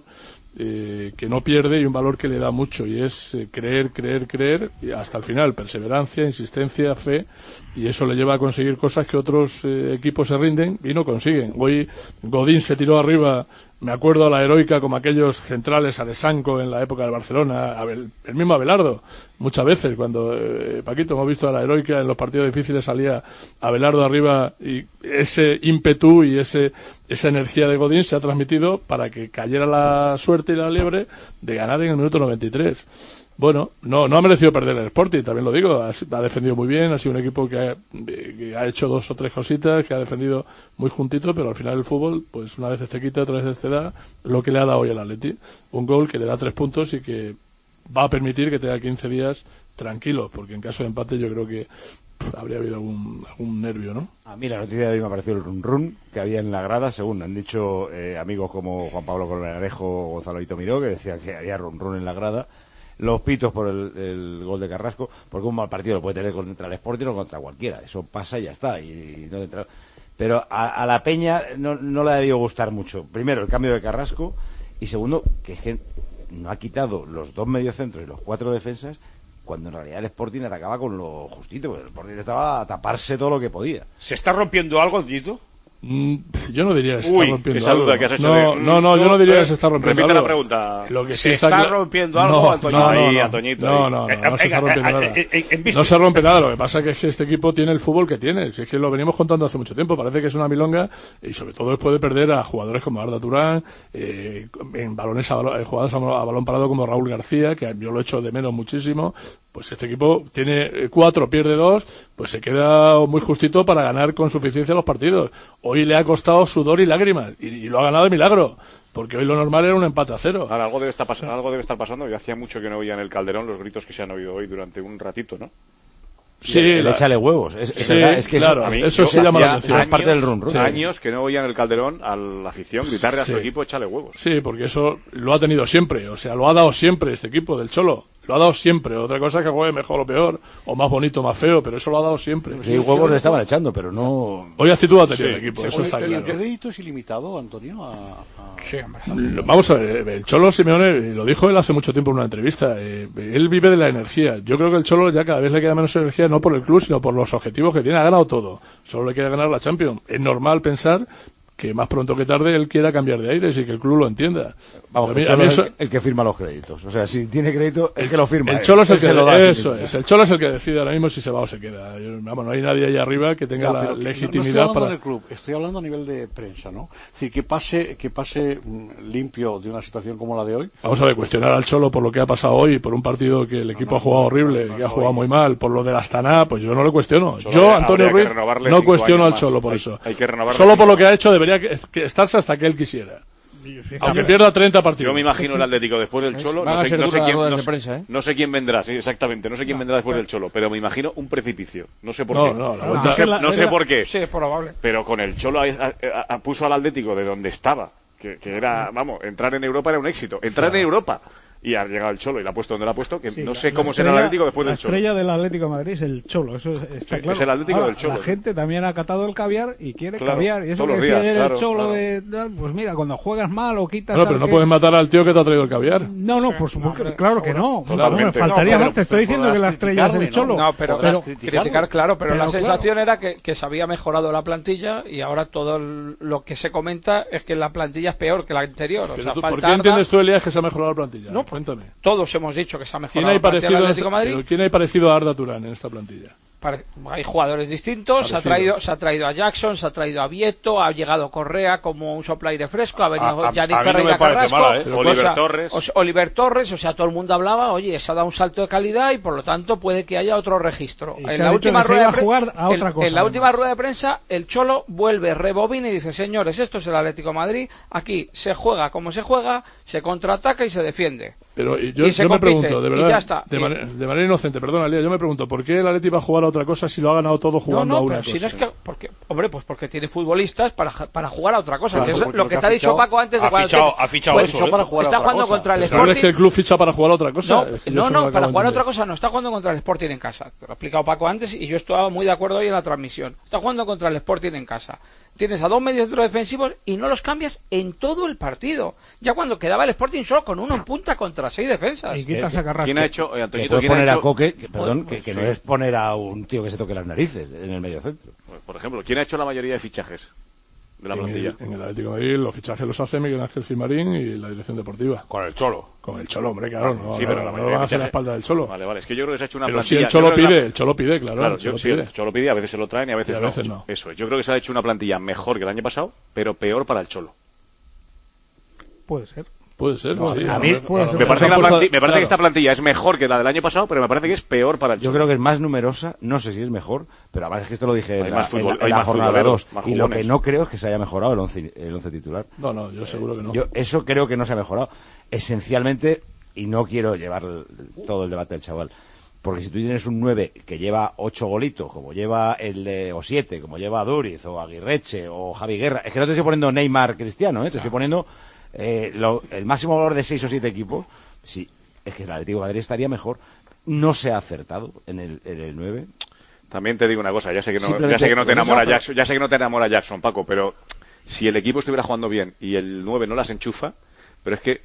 eh, que no pierde y un valor que le da mucho, y es eh, creer, creer, creer, y hasta el final, perseverancia, insistencia, fe, y eso le lleva a conseguir cosas que otros eh, equipos se rinden y no consiguen. Hoy Godín se tiró arriba, me acuerdo a la heroica como aquellos centrales, Alessanco en la época del Barcelona, Abel, el mismo Abelardo, muchas veces cuando, eh, Paquito, hemos visto a la heroica en los partidos difíciles, salía Abelardo arriba, y ese ímpetu y ese esa energía de Godín se ha transmitido para que cayera la suerte y la liebre de ganar en el minuto noventa y tres. Bueno, no no ha merecido perder el Sporting, también lo digo, ha, ha defendido muy bien, ha sido un equipo que ha, que ha hecho dos o tres cositas, que ha defendido muy juntito, pero al final el fútbol, pues una vez te quita, otra vez te da, lo que le ha dado hoy el Atleti, un gol que le da tres puntos y que va a permitir que tenga quince días tranquilos, porque en caso de empate yo creo que pff, habría habido algún, algún nervio, ¿no? A mí la noticia de hoy me ha parecido el run run que había en la grada, según han dicho eh, amigos como Juan Pablo Colmenarejo o Gonzalo Hito Miró, que decían que había run run en la grada. Los pitos por el, el gol de Carrasco, porque un mal partido lo puede tener contra el Sporting o contra cualquiera, eso pasa y ya está, y, y no entra. Pero a, a la Peña no, no le ha debido gustar mucho, primero el cambio de Carrasco, y segundo, que es que no ha quitado los dos mediocentros y los cuatro defensas, cuando en realidad el Sporting atacaba con lo justito, porque el Sporting estaba a taparse todo lo que podía. ¿Se está rompiendo algo, Tito? Yo no diría que se Uy, está rompiendo esa duda algo. que has hecho no, de... no, no, yo no diría que se está rompiendo Repite algo. la pregunta. Lo que sí ¿Se está, está cla- rompiendo algo, no, Antoñito? No, no, Ahí, no, Antoñito, no, ahí. no, no, Eh, no se está venga, rompiendo eh, nada. eh, eh, en vista- No se rompe nada. Lo que pasa es que este equipo tiene el fútbol que tiene. Si es que lo venimos contando hace mucho tiempo. Parece que es una milonga y sobre todo después de perder a jugadores como Arda Turán, eh, en balones a, balón, eh, jugadores a, a balón parado como Raúl García, que yo lo echo de menos muchísimo. Pues este equipo tiene cuatro, pierde dos, pues se queda muy justito para ganar con suficiencia los partidos. Hoy le ha costado sudor y lágrimas, y, y lo ha ganado de milagro, porque hoy lo normal era un empate a cero. Ahora, algo debe estar pasando, algo debe estar pasando. Yo hacía mucho que no oía en el Calderón los gritos que se han oído hoy durante un ratito, ¿no? Sí, el la... échale huevos. Es, es, sí, verdad, es que claro, eso, mí, eso se llama la atención. Es parte del run run. Sí. Años que no oía en el Calderón a la afición gritarle a su sí. equipo, échale huevos. Sí, porque eso lo ha tenido siempre, o sea, lo ha dado siempre este equipo del Cholo. Lo ha dado siempre. Otra cosa es que juegue mejor o peor, o más bonito o más feo, pero eso lo ha dado siempre. Sí, huevos le estaban echando, pero no... Hoy actitud ha tenido sí, el equipo, sí, eso está el, claro. ¿El crédito es ilimitado, Antonio? A, a... Sí, vamos a ver, el Cholo Simeone lo dijo él hace mucho tiempo en una entrevista. Eh, él vive de la energía. Yo creo que el Cholo ya cada vez le queda menos energía, no por el club, sino por los objetivos que tiene. Ha ganado todo. Solo le queda ganar la Champions. Es normal pensar que más pronto que tarde él quiera cambiar de aires y que el club lo entienda. Vamos, a mí, el Cholo a mí eso... es el, el que firma los créditos. O sea, si tiene crédito, el, el que lo firma. El Cholo es el que se lo da. Eso es. El Cholo es el que decide ahora mismo si se va o se queda. Vamos, no hay nadie ahí arriba que tenga ya, la legitimidad no, no estoy hablando para. Del club, estoy hablando a nivel de prensa, ¿no? Es decir, que pase, que pase limpio de una situación como la de hoy. Vamos a ver, cuestionar al Cholo por lo que ha pasado hoy, por un partido que el equipo no, no, ha jugado horrible, no, no, que ha jugado hoy. muy mal, por lo del Astana, pues yo no le cuestiono. Cholo, yo, Antonio Ruiz, no cuestiono al Cholo por hay, eso. Hay que Solo por lo que ha hecho debería que, que estar hasta que él quisiera. Aunque pierda treinta partidos. Yo me imagino el Atlético después del Cholo. No sé, no sé quién, no, de prensa, ¿eh? no sé quién vendrá, sí, exactamente. No sé quién vendrá después del Cholo, pero me imagino un precipicio. No sé por no, qué. No, la no, sé, la, no sé la, por qué. Sí, es probable. Pero con el Cholo a, a, a, puso al Atlético de donde estaba. Que, que era, vamos, entrar en Europa era un éxito. Entrar claro. en Europa. Y ha llegado el Cholo y la ha puesto donde la ha puesto, que sí, no sé cómo será el Atlético después del Cholo. La estrella del Atlético de Madrid es el Cholo, eso está sí, claro. Es el Atlético Ahora, del Cholo. La gente también ha catado el caviar y quiere claro, caviar. Y eso todos que los días, decía claro, el Cholo claro. de, pues mira, cuando juegas mal o quitas... No, pero no que... puedes matar al tío que te ha traído el caviar. No, no, por supuesto, no, claro que no. Totalmente. No, me faltaría no, más, te estoy diciendo que la estrella es el Cholo. No, pero, pero criticar, claro, pero, pero la sensación claro. era que, que se había mejorado la plantilla y ahora todo el, lo que se comenta es que la plantilla es peor que la anterior. Pero o sea, tú, falta ¿por qué entiendes tú, Elías, que se ha mejorado la plantilla? No, cuéntame. Todos hemos dicho que se ha mejorado. ¿Quién hay parecido, Atlético Madrid? ¿Quién hay parecido a Arda Turán en esta plantilla? Hay jugadores distintos, se ha, traído, se ha traído a Jackson, se ha traído a Vieto, ha llegado Correa como un soplaire fresco, ha venido Yannick Ferreira no Carrasco, mala, ¿eh? Oliver o sea, Torres. O sea, Oliver Torres, o sea, todo el mundo hablaba, oye, se ha dado un salto de calidad y por lo tanto puede que haya otro registro. Y en la última rueda de prensa, a otra en, cosa, en la última además. rueda de prensa, el Cholo vuelve, rebobina y dice, señores, esto es el Atlético de Madrid, aquí se juega como se juega, se contraataca y se defiende. Pero yo, y se yo me compite, pregunto, de verdad, ya está. De, manera, de manera inocente, perdona, Lía, yo me pregunto, ¿por qué el Atleti va a jugar a otra cosa si lo ha ganado todo jugando no, no, a una pero cosa? Si no es que, porque, hombre, pues porque tiene futbolistas para, para jugar a otra cosa. Claro, que es lo que, que te ha dicho fichado, Paco antes de ha cuando fichado, tienes, ha fichado pues, eso, ¿eh? para jugar está a otra jugando cosa. contra el ¿Pero Sporting. ¿Crees que el club ficha para jugar a otra cosa? No, es que no, no para jugar a otra cosa cosa no. Está jugando contra el Sporting en casa. Te lo ha explicado Paco antes y yo estaba muy de acuerdo hoy en la transmisión. Está jugando contra el Sporting en casa. Tienes a dos mediocentros defensivos y no los cambias en todo el partido. Ya cuando quedaba el Sporting solo con uno en punta contra seis defensas. Y quitas a Carrasco. ¿Quién ha hecho, eh, Antonito, puedes ¿quién poner ha a hecho... Coque, que, perdón, pues, que, que sí. no es poner a un tío que se toque las narices en el medio centro. Por ejemplo, ¿quién ha hecho la mayoría de fichajes de la en plantilla? El, en el Atlético de Madrid los fichajes los hace Miguel Ángel Gilmarín y la dirección deportiva. Con el Cholo. Con el Cholo, hombre, claro. No, sí, no, pero la no, mayoría no van a de hacer la fichajes... espalda del Cholo. Vale, vale, es que yo creo que se ha hecho una pero plantilla... si el Cholo pide, la... el Cholo pide, claro. Claro, el Cholo yo, pide. sí, el Cholo pide, a veces se lo traen y a veces, y a no. veces no. Eso es, yo creo que se ha hecho una plantilla mejor que el año pasado, pero peor para el Cholo. Puede ser. Puede ser, no, sí, a mí puede me ser. parece, que, la puesta, plantilla, me parece claro. que esta plantilla es mejor que la del año pasado, pero me parece que es peor para el Cholo. Yo creo que es más numerosa, no sé si es mejor, pero además es que esto lo dije hay en más la, fútbol, en la, hay en la más jornada dos. Y lo jugones. que no creo es que se haya mejorado el once, el once titular. No, no, yo seguro que no. Yo eso creo que no se ha mejorado. Esencialmente, y no quiero llevar el, todo el debate del chaval, porque si tú tienes un nueve que lleva ocho golitos, como lleva el de, o siete, como lleva Duriz, o Aguirreche, o Javi Guerra, es que no te estoy poniendo Neymar Cristiano, ¿eh? Te estoy poniendo eh, lo, el máximo valor de seis o siete equipos. Sí, es que el Atlético de Madrid estaría mejor. No se ha acertado en el, en el nueve. También te digo una cosa, ya sé que no, ya sé que no te enamora eso, Jackson, ya sé que no te enamora Jackson, Paco, pero si el equipo estuviera jugando bien y el nueve no las enchufa, pero es que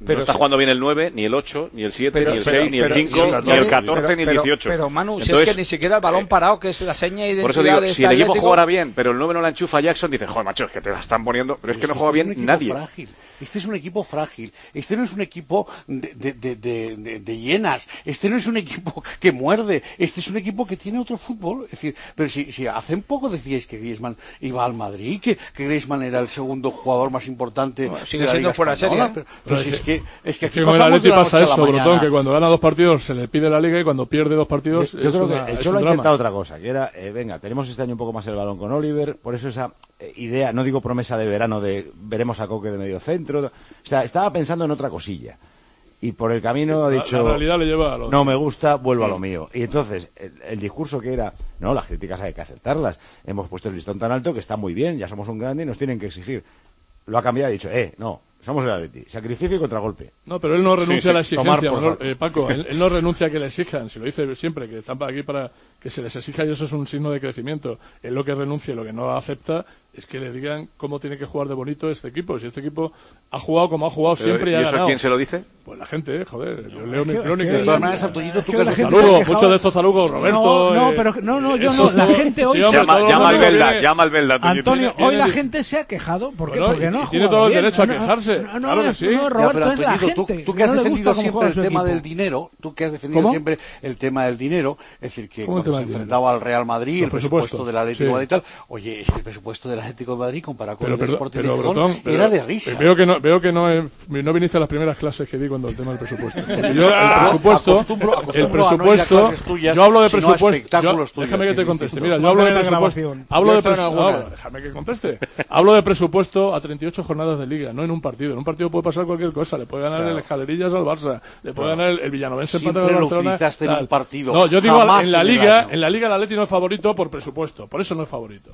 Pero no está jugando bien el nueve, ni el ocho, ni el siete, pero, ni el pero, seis, ni el cinco, pero, ni el catorce, pero, ni el dieciocho. Pero, pero Manu, Entonces, si es que ni siquiera el balón parado, que es la seña de identidad. Por eso digo, de si el equipo Atlético... jugara bien, pero el nueve no la enchufa Jackson, dice, joder, macho, es que te la están poniendo. Pero es que no juega bien nadie. Frágil. Este es un equipo frágil. Este no es un equipo de, de, de, de, de, de hienas. Este no es un equipo que muerde. Este es un equipo que tiene otro fútbol. Es decir, pero si, si hace un poco decíais que Griezmann iba al Madrid, que, que Griezmann era el segundo jugador más importante. No, sigue de la siendo fuera de serie. Pero, pero si es que, es que aquí con el Atleti pasa eso, Brotón, que cuando gana dos partidos se le pide la Liga y cuando pierde dos partidos. Yo, yo es creo una, que el es Cholo un ha intentado drama. otra cosa, que era, eh, venga, tenemos este año un poco más el balón con Oliver, por eso esa eh, idea, no digo promesa de verano de veremos a Coque de medio centro, o sea, estaba pensando en otra cosilla. Y por el camino ha dicho, la, la realidad le lleva a lo no me gusta, vuelvo a lo mío. Y entonces, el, el discurso que era, no, las críticas hay que aceptarlas. Hemos puesto el listón tan alto que está muy bien, ya somos un grande y nos tienen que exigir. Lo ha cambiado y ha dicho, eh, no, somos el Atleti, sacrificio y contragolpe. No, pero él no renuncia sí, sí. a la exigencia, por eh, Paco, él, él no renuncia a que le exijan, si lo dice siempre, que están aquí para que se les exija y eso es un signo de crecimiento. Él lo que renuncia y lo que no acepta es que le digan cómo tiene que jugar de bonito este equipo. Si este equipo ha jugado como ha jugado pero, siempre y, y ha eso ganado. ¿Quién se lo dice? Pues la gente, eh, joder. Yo leo mi crónica. De todas maneras, Antoñito, tú que has Zalugo, muchos de estos Zalugo, Roberto. No, no, eh, pero no, no, yo no. La gente hoy. Sí, llama, llama al Belda, llama al Belda. Antonio, hoy la gente se ha quejado. ¿Por qué? Bueno, porque no. Y tiene todo el derecho a quejarse. No, no, claro que sí. No, Roberto, es la tú, gente. tú que has no defendido siempre el tema equipo. del dinero, tú que has defendido ¿Cómo? siempre el tema del dinero, es decir, que ¿Cómo cuando se enfrentaba al Real Madrid, el presupuesto del Atlético de Madrid y tal, oye, es que el presupuesto del Atlético de Madrid comparado con el del Sporting de Gijón era de risa. Veo que no, veo que no, no viniste a las primeras clases que di cuando el tema del presupuesto. Yo, el presupuesto, acostumbro, acostumbro el presupuesto, no tuyas, yo hablo de sino presupuesto, yo, tuyos, déjame que te conteste, mira, yo no hablo de la presupuesto, hablo de presupuesto, déjame que conteste, hablo de presupuesto a treinta y ocho jornadas de liga, no en un partido, en un partido puede pasar cualquier cosa, le puede ganar claro. el Escalerillas al Barça, le puede claro. ganar el, el Villanovense empate al Barcelona. Lo utilizaste en un partido. No, yo digo, en la liga, en la liga el Atleti no es favorito por presupuesto, por eso no es favorito.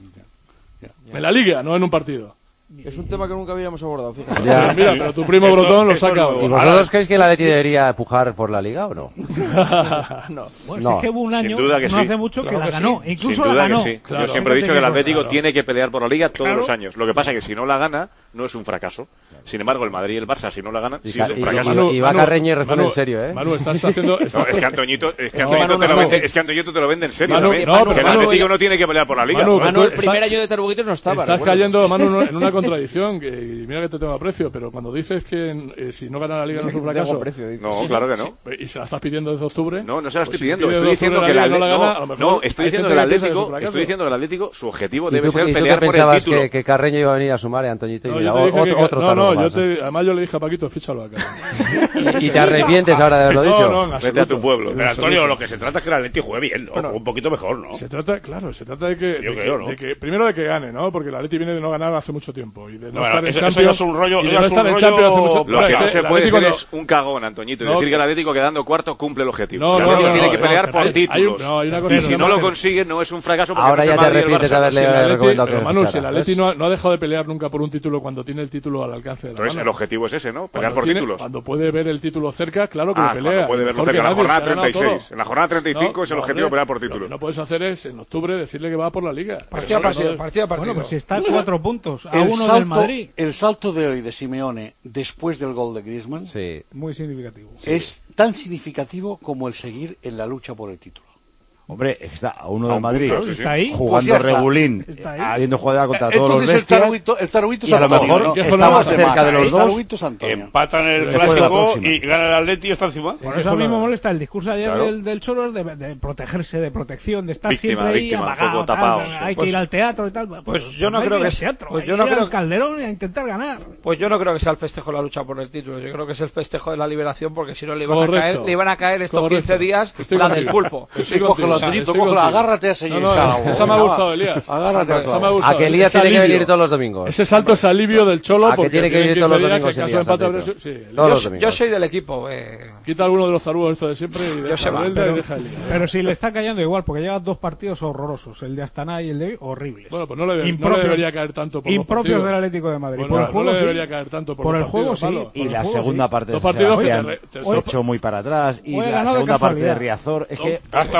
En la liga, no en un partido. Es un tema que nunca habíamos abordado, fíjate. Ya, mira, pero tu primo Brotón lo saca. ¿Y vosotros creéis que el Atleti debería pujar por la Liga o no? no. Pues no. Es que hubo un año, no sí. hace mucho, claro que la que ganó. Sí. Incluso Sin duda la ganó. Que sí. Claro. Yo siempre he dicho que el Atlético claro. tiene que pelear por la Liga todos claro. los años. Lo que pasa es que si no la gana, no es un fracaso. Sin embargo, el Madrid y el Barça, si no la ganan, y sí es un fracaso. Y, y, y va Carreño y responde Manu, en serio, ¿eh? Manu, estás haciendo... No, es que Antoñito, es que Antoñito, te, lo vende, es que Antoñito te lo vende en serio. Manu, ¿sabes? no, pero que el Atlético no tiene que pelear por la Liga. Manu, Manu el primer año de Tarbuguitos no estaba. Estás cayendo, Manu, en una contradicción. Que, y mira que te tengo aprecio, pero cuando dices que eh, si no gana la Liga no es un fracaso... No, claro que no. ¿Y se la estás pidiendo desde octubre? No, no se la estoy pidiendo. Estoy diciendo que el Atlético... No, estoy diciendo que el Atlético... Estoy diciendo que el Atlético, su objetivo debe ser pelear por el título. Que, que Carreño iba a venir a sumar, eh, Antoñito, y no, mira, otro, que, otro No, no, yo más, te, además yo le dije a Paquito, fíchalo acá. y, y te arrepientes ahora de haberlo dicho. No, no, vete a tu pueblo. Pero Antonio, lo que se trata es que el Atlético juegue bien, ¿no? Bueno, un poquito mejor, ¿no? Se trata, claro, se trata de que, yo de, creo, que, ¿no? de que, primero de que gane, ¿no? Porque el Atlético viene de no ganar hace mucho tiempo y de no bueno, estar en eso, Champions. Eso es un rollo, y de no estar en Champions hace mucho tiempo. Lo que no se puede hacer es un cagón, Antoñito, y decir que el Atlético quedando cuarto cumple el objetivo. No, no, no, tiene que pelear por títulos. Y si no lo consigue, no es un fracaso. Ahora ya te arrepientes de haberle recomendado que Manu, si el Atlético no ha dejado de pelear nunca por un título cuando tiene el título al alcance de la mano. Entonces el objetivo es ese, ¿no? Pelear cuando por tiene, títulos. Cuando puede ver el título cerca, claro que ah, lo pelea. Puede verlo cerca. En la jornada treinta y seis. En la jornada treinta y cinco no, es el no, objetivo no, pelear por títulos. Lo que no puedes hacer es en octubre decirle que va por la Liga. Partida a partido, partida a partido. Bueno, pues si está a cuatro puntos, a el uno salto, del Madrid. El salto de hoy de Simeone después del gol de Griezmann sí. muy significativo. Es tan significativo como el seguir en la lucha por el título. Hombre, está a uno del Madrid, punto, está ahí. jugando pues regulín, habiendo jugado contra todos Entonces los bestias, el taruguito, el taruguito y a lo mejor ¿no? está más cerca de los dos. Empatan el clásico y gana el Atleti y está encima. Por eso a mí me molesta el discurso ayer claro. del, del Cholo de, de protegerse, de protección, de estar víctima, siempre víctima, ahí amagado, tapado, tal, sí. hay pues, que ir al teatro y tal. Pues, pues yo no hay creo que que ir al teatro, pues hay yo no que ir creo al Calderón y a intentar ganar. Pues yo no creo que sea el festejo de la lucha por el título, yo creo que es el festejo de la liberación porque si no le iban Correcto. a caer, le iban a caer estos Correcto. quince días Estoy la contigo. del pulpo. Sí, cógelo, Antoñito, cógelo, agárrate a ese no, no, esa me ha gustado, Elías. Agárrate a esa me ha gustado. A que Elías tiene que venir todos los domingos. Ese salto es alivio del Cholo a que porque tiene que venir todos los domingos. Que caso empate habría... sí, todos los yo, domingos. yo soy del equipo. Eh... Quita alguno de los zarugos esto de siempre y deja va, Belda pero, y deja el Liga. Pero si le está callando igual, porque llevan dos partidos horrorosos, el de Astana y el de hoy, horribles. Bueno, pues no le, no le debería caer tanto por impropios del Atlético de Madrid. Bueno, por el no juego, le sí. debería caer tanto por, por el partidos, juego, sí. Y la segunda parte de Sebastián se echó muy para atrás y la segunda parte de Riazor es que ha estado raro.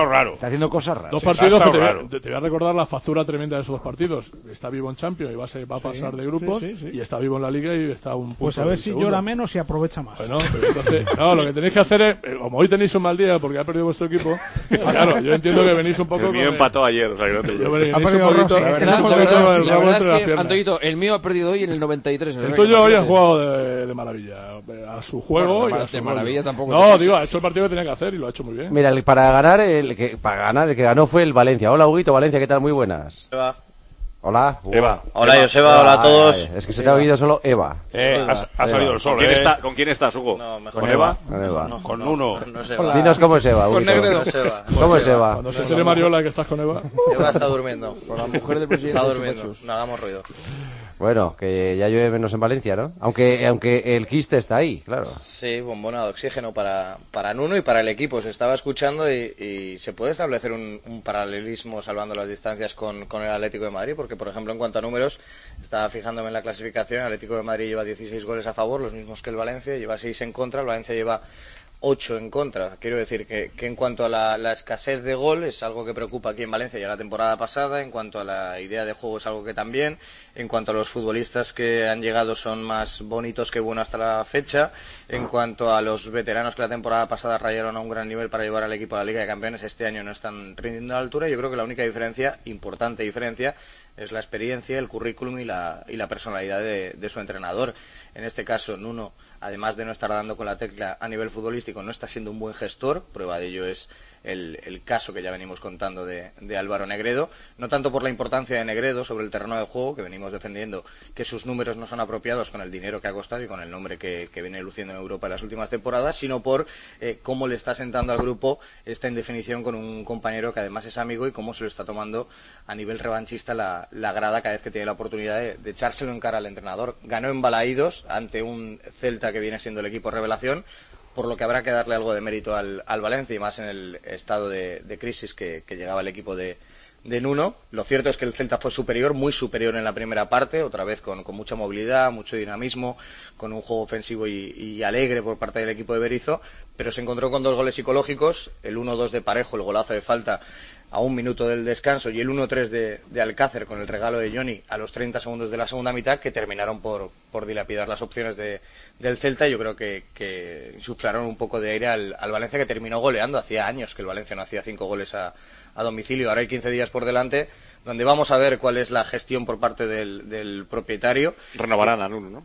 Está haciendo cosas raras. Dos partidos que te voy, a, te voy a recordar la factura tremenda de esos dos partidos. Está vivo en Champions y va a, ser, va a pasar sí, de grupos, sí, sí, sí. y está vivo en la Liga y está un punto. Pues a ver si llora menos y aprovecha más. Bueno, pero entonces, no, lo que tenéis que hacer es, como hoy tenéis un mal día porque ha perdido vuestro equipo, claro, yo entiendo que venís un poco. El mío empató ayer, o sea que no te yo venís un poquito, la verdad, un la poquito verdad, el la rabo verdad entre es las que, piernas. Antoñito, el mío ha perdido hoy en el noventa y tres. El tuyo hoy ha jugado de, de maravilla, a su juego bueno, y de a su maravilla tampoco. No, digo, ha hecho el partido que tenía que hacer y lo ha hecho muy bien. Mira, para ganar, el que para ganar el que ganó fue el Valencia. Hola, Huguito, Valencia, ¿qué tal? Muy buenas. Eva. Hola. Eva. Hola, Joseba, hola a todos. Ay, es que se te ha oído solo Eva. Eh, ha, ha salido el sol. ¿Con quién, eh? está, ¿Con quién estás, Hugo? No, mejor ¿Con Eva? Con Eva. No, con no, uno. No es Eva. Dinos cómo es Eva, Huguito. Con Negredo. No es Eva. ¿Cómo es Eva? Cuando se entere Mariola que estás con Eva. Eva está durmiendo. Con la mujer del presidente. Está durmiendo. No hagamos ruido. Bueno, que ya llueve menos en Valencia, ¿no? Aunque aunque el quiste está ahí, claro. Sí, bombona de oxígeno para, para Nuno y para el equipo. Se estaba escuchando y, y se puede establecer un, un paralelismo salvando las distancias con, con el Atlético de Madrid, porque, por ejemplo, en cuanto a números, estaba fijándome en la clasificación, el Atlético de Madrid lleva dieciséis goles a favor, los mismos que el Valencia, lleva seis en contra, el Valencia lleva ocho en contra. Quiero decir que, que en cuanto a la, la escasez de gol es algo que preocupa aquí en Valencia ya la temporada pasada, en cuanto a la idea de juego es algo que también, en cuanto a los futbolistas que han llegado son más bonitos que buenos hasta la fecha, en cuanto a los veteranos que la temporada pasada rayaron a un gran nivel para llevar al equipo a la Liga de Campeones, este año no están rindiendo a la altura. Yo creo que la única diferencia, importante diferencia, es la experiencia, el currículum y la, y la personalidad de, de su entrenador. En este caso, Nuno, además de no estar dando con la tecla a nivel futbolístico, no está siendo un buen gestor. Prueba de ello es el, el caso que ya venimos contando de, de Álvaro Negredo, no tanto por la importancia de Negredo sobre el terreno de juego, que venimos defendiendo que sus números no son apropiados con el dinero que ha costado y con el nombre que, que viene luciendo en Europa en las últimas temporadas, sino por eh, cómo le está sentando al grupo esta indefinición con un compañero que además es amigo y cómo se lo está tomando a nivel revanchista la, la grada cada vez que tiene la oportunidad de, de echárselo en cara al entrenador. Ganó en Balaídos ante un Celta que viene siendo el equipo revelación, por lo que habrá que darle algo de mérito al, al Valencia y más en el estado de, de crisis que, que llegaba el equipo de, de Nuno. Lo cierto es que el Celta fue superior, muy superior en la primera parte, otra vez con, con mucha movilidad, mucho dinamismo, con un juego ofensivo y, y alegre por parte del equipo de Berizzo, pero se encontró con dos goles psicológicos, el uno dos de Parejo, el golazo de falta a un minuto del descanso, y el uno tres de, de Alcácer con el regalo de Johnny a los treinta segundos de la segunda mitad, que terminaron por, por dilapidar las opciones de, del Celta. Yo creo que, que insuflaron un poco de aire al, al Valencia, que terminó goleando. Hacía años que el Valencia no hacía cinco goles a, a domicilio. Ahora hay quince días por delante, donde vamos a ver cuál es la gestión por parte del, del propietario. Renovarán a Nuno, ¿no?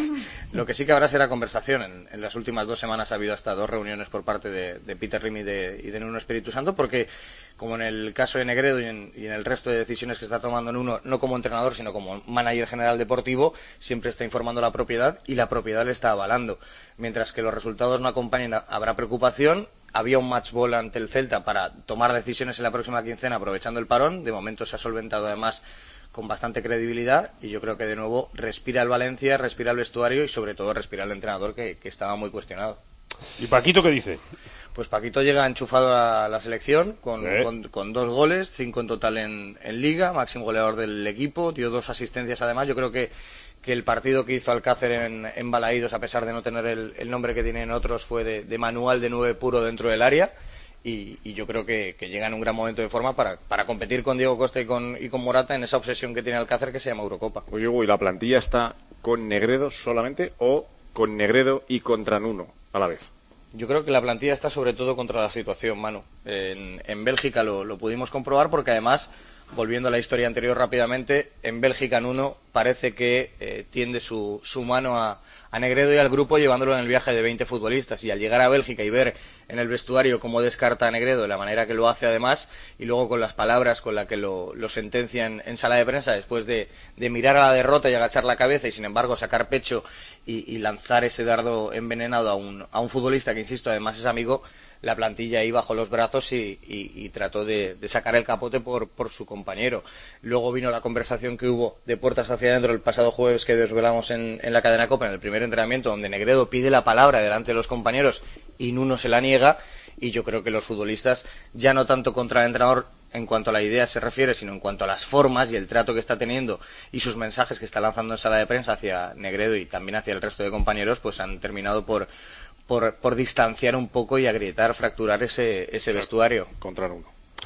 Lo que sí que habrá será conversación. En, en las últimas dos semanas ha habido hasta dos reuniones por parte de, de Peter Lim y de, y de Nuno Espíritu Santo, porque como en el caso de Negredo y en, y en el resto de decisiones que está tomando Nuno, no como entrenador, sino como manager general deportivo, siempre está informando a la propiedad y la propiedad le está avalando. Mientras que los resultados no acompañen, habrá preocupación. Había un match ball ante el Celta para tomar decisiones en la próxima quincena aprovechando el parón. De momento se ha solventado además con bastante credibilidad y yo creo que de nuevo respira el Valencia, respira el vestuario y sobre todo respira el entrenador, que, que estaba muy cuestionado. ¿Y Paquito qué dice? Pues Paquito llega enchufado a la selección con, ¿Eh? con, con dos goles, cinco en total en, en Liga, máximo goleador del equipo, dio dos asistencias además. Yo creo que, que el partido que hizo Alcácer en, en Balaídos, a pesar de no tener el, el nombre que tienen otros, fue de, de manual de nueve puro dentro del área. Y, y yo creo que, que llega en un gran momento de forma para, para competir con Diego Costa y con, y con Morata en esa obsesión que tiene Alcácer, que se llama Eurocopa. Oye, Hugo, ¿y la plantilla está con Negredo solamente o con Negredo y contra Nuno a la vez? Yo creo que la plantilla está sobre todo contra la situación, Manu. En, en Bélgica lo, lo pudimos comprobar porque además, volviendo a la historia anterior rápidamente, en Bélgica Nuno parece que eh, tiende su, su mano a, a Negredo y al grupo llevándolo en el viaje de veinte futbolistas, y al llegar a Bélgica y ver en el vestuario cómo descarta a Negredo de la manera que lo hace además, y luego con las palabras con las que lo, lo sentencia en, en sala de prensa después de, de mirar a la derrota y agachar la cabeza y sin embargo sacar pecho y, y lanzar ese dardo envenenado a un, a un futbolista que, insisto, además es amigo, la plantilla ahí bajó los brazos y, y, y trató de, de sacar el capote por, por su compañero. Luego vino la conversación que hubo de puertas hacia adentro el pasado jueves, que desvelamos en, en la cadena COPE, en el primer entrenamiento, donde Negredo pide la palabra delante de los compañeros y Nuno se la niega. Y yo creo que los futbolistas, ya no tanto contra el entrenador en cuanto a la idea se refiere, sino en cuanto a las formas y el trato que está teniendo y sus mensajes que está lanzando en sala de prensa hacia Negredo y también hacia el resto de compañeros, pues han terminado por Por, por distanciar un poco y agrietar, fracturar ese, ese vestuario. Contra uno.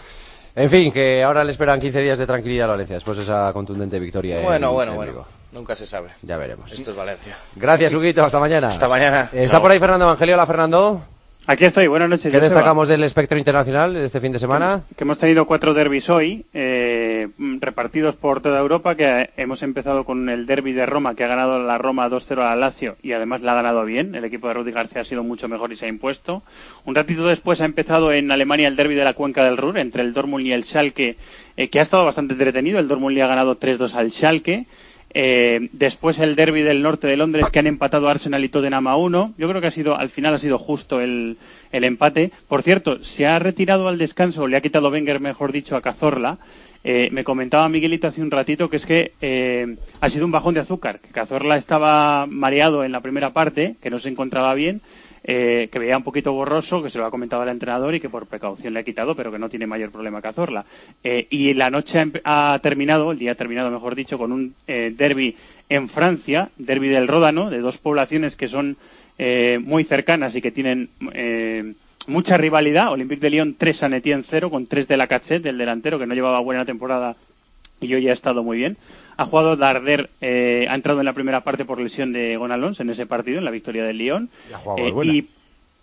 En fin, que ahora le esperan quince días de tranquilidad a Valencia después de esa contundente victoria. Bueno, en, bueno, en bueno. Vigo. Nunca se sabe. Ya veremos. Esto es Valencia. Gracias, Huguito. Hasta mañana. Hasta mañana. Está Chao. por ahí Fernando Evangelio. Hola, Fernando. Aquí estoy, buenas noches. ¿Qué destacamos del espectro internacional de este fin de semana? Que, que hemos tenido cuatro derbis hoy, eh, repartidos por toda Europa, que hemos empezado con el derbi de Roma, que ha ganado la Roma dos cero a Lazio y además la ha ganado bien. El equipo de Rudi García ha sido mucho mejor y se ha impuesto. Un ratito después ha empezado en Alemania el derbi de la Cuenca del Ruhr, entre el Dortmund y el Schalke, eh, que ha estado bastante entretenido. El Dortmund le ha ganado tres dos al Schalke. Eh, después el derbi del norte de Londres, que han empatado Arsenal y Tottenham a uno. Yo creo que ha sido, al final ha sido justo el, el empate. Por cierto, se ha retirado al descanso, le ha quitado Wenger, mejor dicho, a Cazorla. Eh, me comentaba Miguelito hace un ratito que es que eh, ha sido un bajón de azúcar, que Cazorla estaba mareado en la primera parte, que no se encontraba bien, eh, que veía un poquito borroso, que se lo ha comentado el entrenador y que por precaución le ha quitado, pero que no tiene mayor problema Cazorla. Eh, y la noche ha, ha terminado, el día ha terminado, mejor dicho, con un eh, derbi en Francia, derbi del Ródano, de dos poblaciones que son eh, muy cercanas y que tienen eh, mucha rivalidad. Olympique de Lyon tres, Saint Etienne cero, con tres de Lacazette, del delantero, que no llevaba buena temporada y hoy ha estado muy bien. Ha jugado Darder, eh, ha entrado en la primera parte por lesión de Gonalons en ese partido, en la victoria del Lyon. Y ha jugado eh, Valbuena. y,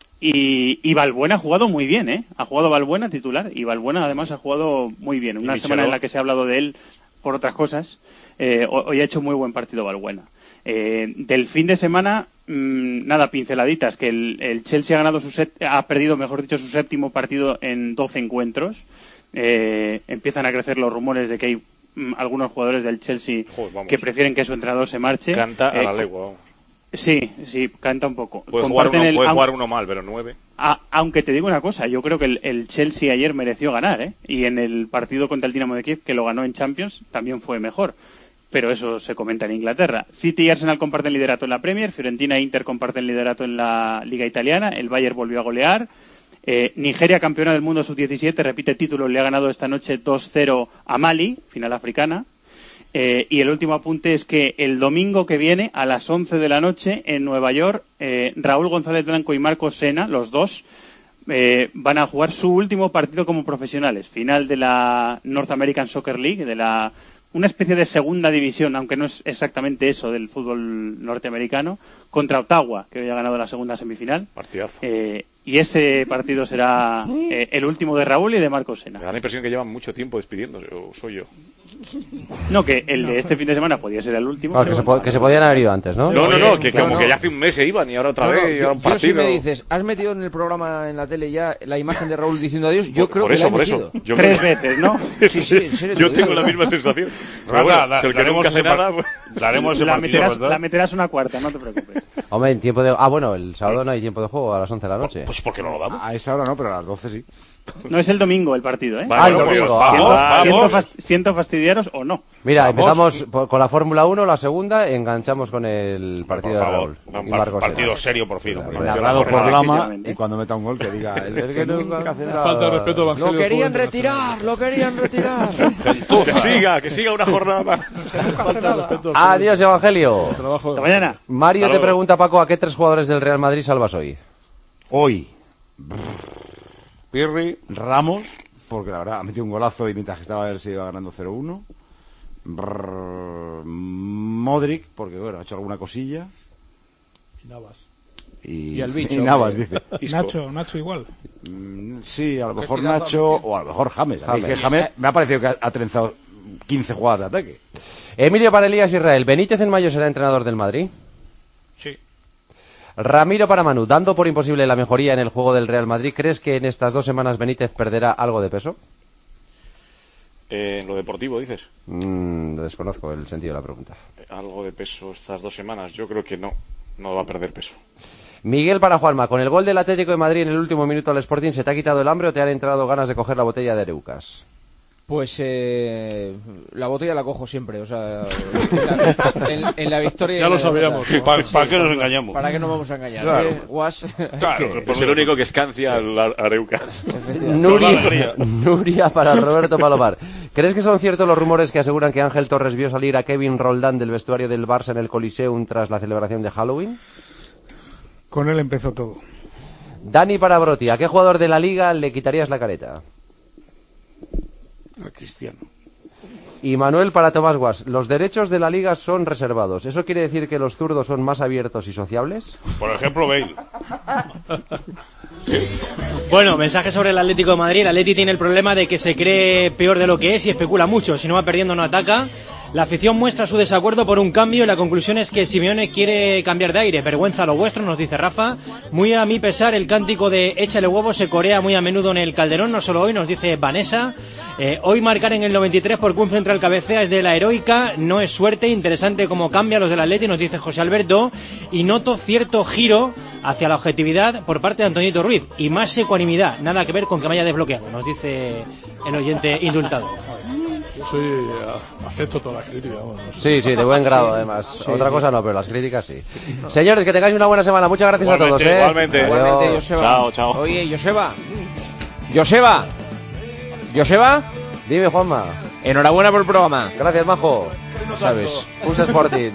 y, y Valbuena ha jugado muy bien, ¿eh? Ha jugado Valbuena titular y Valbuena además ha jugado muy bien. Una semana en la que se ha hablado de él por otras cosas, eh, hoy ha hecho muy buen partido Valbuena. Eh, del fin de semana, mmm, nada, pinceladitas, que el, el Chelsea ha ganado su set, ha perdido, mejor dicho, su séptimo partido en doce encuentros. Eh, empiezan a crecer los rumores de que hay mmm, algunos jugadores del Chelsea Joder, que prefieren que su entrenador se marche. Canta a eh, la legua. Sí, sí, canta un poco. Puede, jugar uno, el, puede jugar uno mal, pero nueve. A, aunque te digo una cosa, yo creo que el, el Chelsea ayer mereció ganar, ¿eh? Y en el partido contra el Dinamo de Kiev, que lo ganó en Champions, también fue mejor. Pero eso se comenta en Inglaterra. City y Arsenal comparten liderato en la Premier, Fiorentina e Inter comparten liderato en la Liga Italiana, el Bayern volvió a golear, eh, Nigeria, campeona del mundo sub diecisiete, repite título, le ha ganado esta noche dos cero a Mali, final africana. Eh, y el último apunte es que el domingo que viene, a las once de la noche, en Nueva York, eh, Raúl González Blanco y Marcos Sena, los dos, eh, van a jugar su último partido como profesionales, final de la North American Soccer League, de la una especie de segunda división, aunque no es exactamente eso del fútbol norteamericano, contra Ottawa, que hoy ha ganado la segunda semifinal. Partidazo. Eh, y ese partido será eh, el último de Raúl y de Marcos Sena. Me da la impresión que llevan mucho tiempo despidiéndose, o soy yo. No, que el de este fin de semana podía ser el último. Claro, que, se po- que se podían haber ido antes, ¿no? No, no, no, que no, como no. que ya hace un mes se iban y ahora otra No, no, vez y yo, ahora un yo partido. si me dices, ¿has metido en el programa en la tele ya la imagen de Raúl diciendo adiós? Yo Por- creo por que eso, la he por metido. eso. Yo Tres creo- veces, ¿no? Sí, sí, en serio te Yo lo tengo digo. la misma sensación. Pero Rafa, bueno, da- si el que daremos nunca hace ese par- nada, pues... daremos ese La partido, meterás, ¿verdad? la meterás una cuarta, no te preocupes. Hombre, en tiempo de... Ah, bueno, el sábado no hay tiempo de juego a las once de la noche. Pues porque no lo damos. A esa hora no, pero a las doce sí. No es el domingo el partido, ¿eh? Vale, Ah, el vamos, domingo. vamos, Siento, vamos. siento fast- siento fastidiaros o no. Mira, Vamos. empezamos por- con la Fórmula uno, la segunda, enganchamos con el partido Por de favor, Raúl. un Y par- Marcos partido Sena. serio por fin. hombre. Narrado por jornada, Lama precisamente. y cuando meta un gol que diga el, El que nunca hace nada. Falta de respeto a Lo Evangelio querían Fútbol retirar, lo querían retirar. Que siga, que siga una jornada más. Falta de respeto. Adiós, Evangelio. Trabajo Hasta mañana. Mario Hasta te luego. pregunta, Paco, ¿a qué tres jugadores del Real Madrid salvas hoy? Hoy Pirri, Ramos, porque la verdad ha metido un golazo y mientras que estaba él se iba ganando cero uno. Brrr, Modric, porque bueno, ha hecho alguna cosilla. Navas. Y, Y el bicho, y Navas, hombre. dice. Isco. Nacho, Nacho igual. Mm, Sí, a lo mejor tirazo, Nacho o a lo mejor James. A mí James. que James me ha parecido que ha, ha trenzado quince jugadas de ataque. Emilio para Elías Israel. ¿Benítez en mayo será entrenador del Madrid? Sí. Ramiro para Manu. Dando por imposible la mejoría en el juego del Real Madrid, ¿crees que en estas dos semanas Benítez perderá algo de peso? Eh, en lo deportivo, dices. Mm, desconozco el sentido de la pregunta. Eh, Algo de peso estas dos semanas. Yo creo que no. No va a perder peso. Miguel para Juanma. ¿Con el gol del Atlético de Madrid en el último minuto al Sporting se te ha quitado el hambre o te han entrado ganas de coger la botella de Ereucas? Pues eh, la botella la cojo siempre, o sea, en la, en, en la victoria. y Ya en lo la sabíamos. derrota. ¿Para, Sí, para qué nos engañamos? ¿Para qué nos vamos a engañar? Claro. ¿Eh, Guas? Claro, ¿Qué? Es el único que escancia la Areuca. Nuria, Nuria para Roberto Palomar. ¿Crees que son ciertos los rumores que aseguran que Ángel Torres vio salir a Kevin Roldán del vestuario del Barça en el Coliseum tras la celebración de Halloween? Con él empezó todo. Dani para Broti. ¿A qué jugador de la Liga le quitarías la careta? a Cristiano. Y Manuel, para Tomás Guas, los derechos de la Liga son reservados. ¿Eso quiere decir que los zurdos son más abiertos y sociables? Por ejemplo, Bale. Bueno, mensaje sobre el Atlético de Madrid. El Atleti tiene el problema de que se cree peor de lo que es y especula mucho. Si no va perdiendo, no ataca. La afición muestra su desacuerdo por un cambio y la conclusión es que Simeone quiere cambiar de aire. Vergüenza lo vuestro, nos dice Rafa. Muy a mi pesar, el cántico de échale huevos se corea muy a menudo en el Calderón, no solo hoy, nos dice Vanessa. Eh, hoy marcar en el noventa y tres porque un central cabecea es de la heroica, no es suerte. Interesante cómo cambia los del Atleti, nos dice José Alberto. Y noto cierto giro hacia la objetividad por parte de Antonito Ruiz y más ecuanimidad, nada que ver con que me haya desbloqueado, nos dice el oyente indultado. Yo soy, acepto todas las críticas. Bueno, no sé. Sí, sí, de buen grado, además. Sí, Otra sí. cosa no, pero las críticas sí. Señores, que tengáis una buena semana. Muchas gracias igualmente, a todos. ¿eh? Igualmente, igualmente, Joseba. Chao, chao. Oye, Joseba. Joseba. Joseba. Dime, Juanma. Enhorabuena por el programa. Gracias, majo. Sabes. Pulsa Sporting.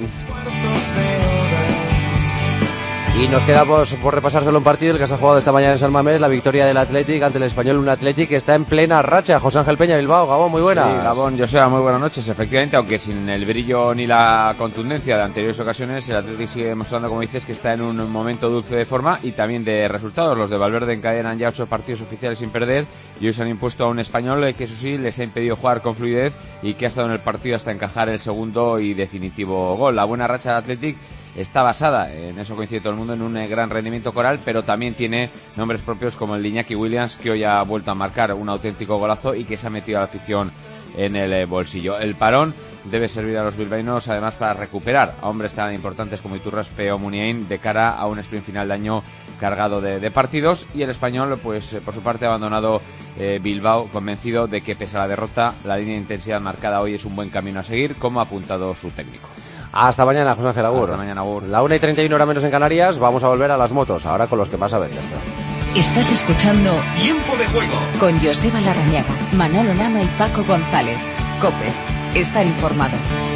Y nos queda pues, por repasar solo un partido, el que se ha jugado esta mañana en San Mamés, la victoria del Athletic ante el Español, un Athletic que está en plena racha. José Ángel Peña, Bilbao. Gabón, muy buena. Sí, Gabón, Joseba, muy buenas noches. Efectivamente, aunque sin el brillo ni la contundencia de anteriores ocasiones, el Athletic sigue demostrando, como dices, que está en un momento dulce de forma y también de resultados. Los de Valverde encadenan ya ocho partidos oficiales sin perder y hoy se han impuesto a un Español que, eso sí, les ha impedido jugar con fluidez y que ha estado en el partido hasta encajar el segundo y definitivo gol. La buena racha del Athletic está basada, en eso coincide todo el mundo, en un gran rendimiento coral, pero también tiene nombres propios como el de Iñaki Williams, que hoy ha vuelto a marcar un auténtico golazo y que se ha metido a la afición en el bolsillo. El parón debe servir a los bilbaínos además para recuperar a hombres tan importantes como Iturraspe o Muniain de cara a un sprint final de año cargado de, de partidos, y el Español pues por su parte ha abandonado eh, Bilbao convencido de que pese a la derrota la línea de intensidad marcada hoy es un buen camino a seguir, como ha apuntado su técnico. Hasta mañana, José Ángel Agur. Hasta mañana, Agur. La una y treinta y uno hora menos en Canarias. Vamos a volver a las motos, ahora con los que más saben. Ya está. Estás escuchando Tiempo de Juego con Joseba Larrañaga, Manolo Lama y Paco González. COPE. Estar informado.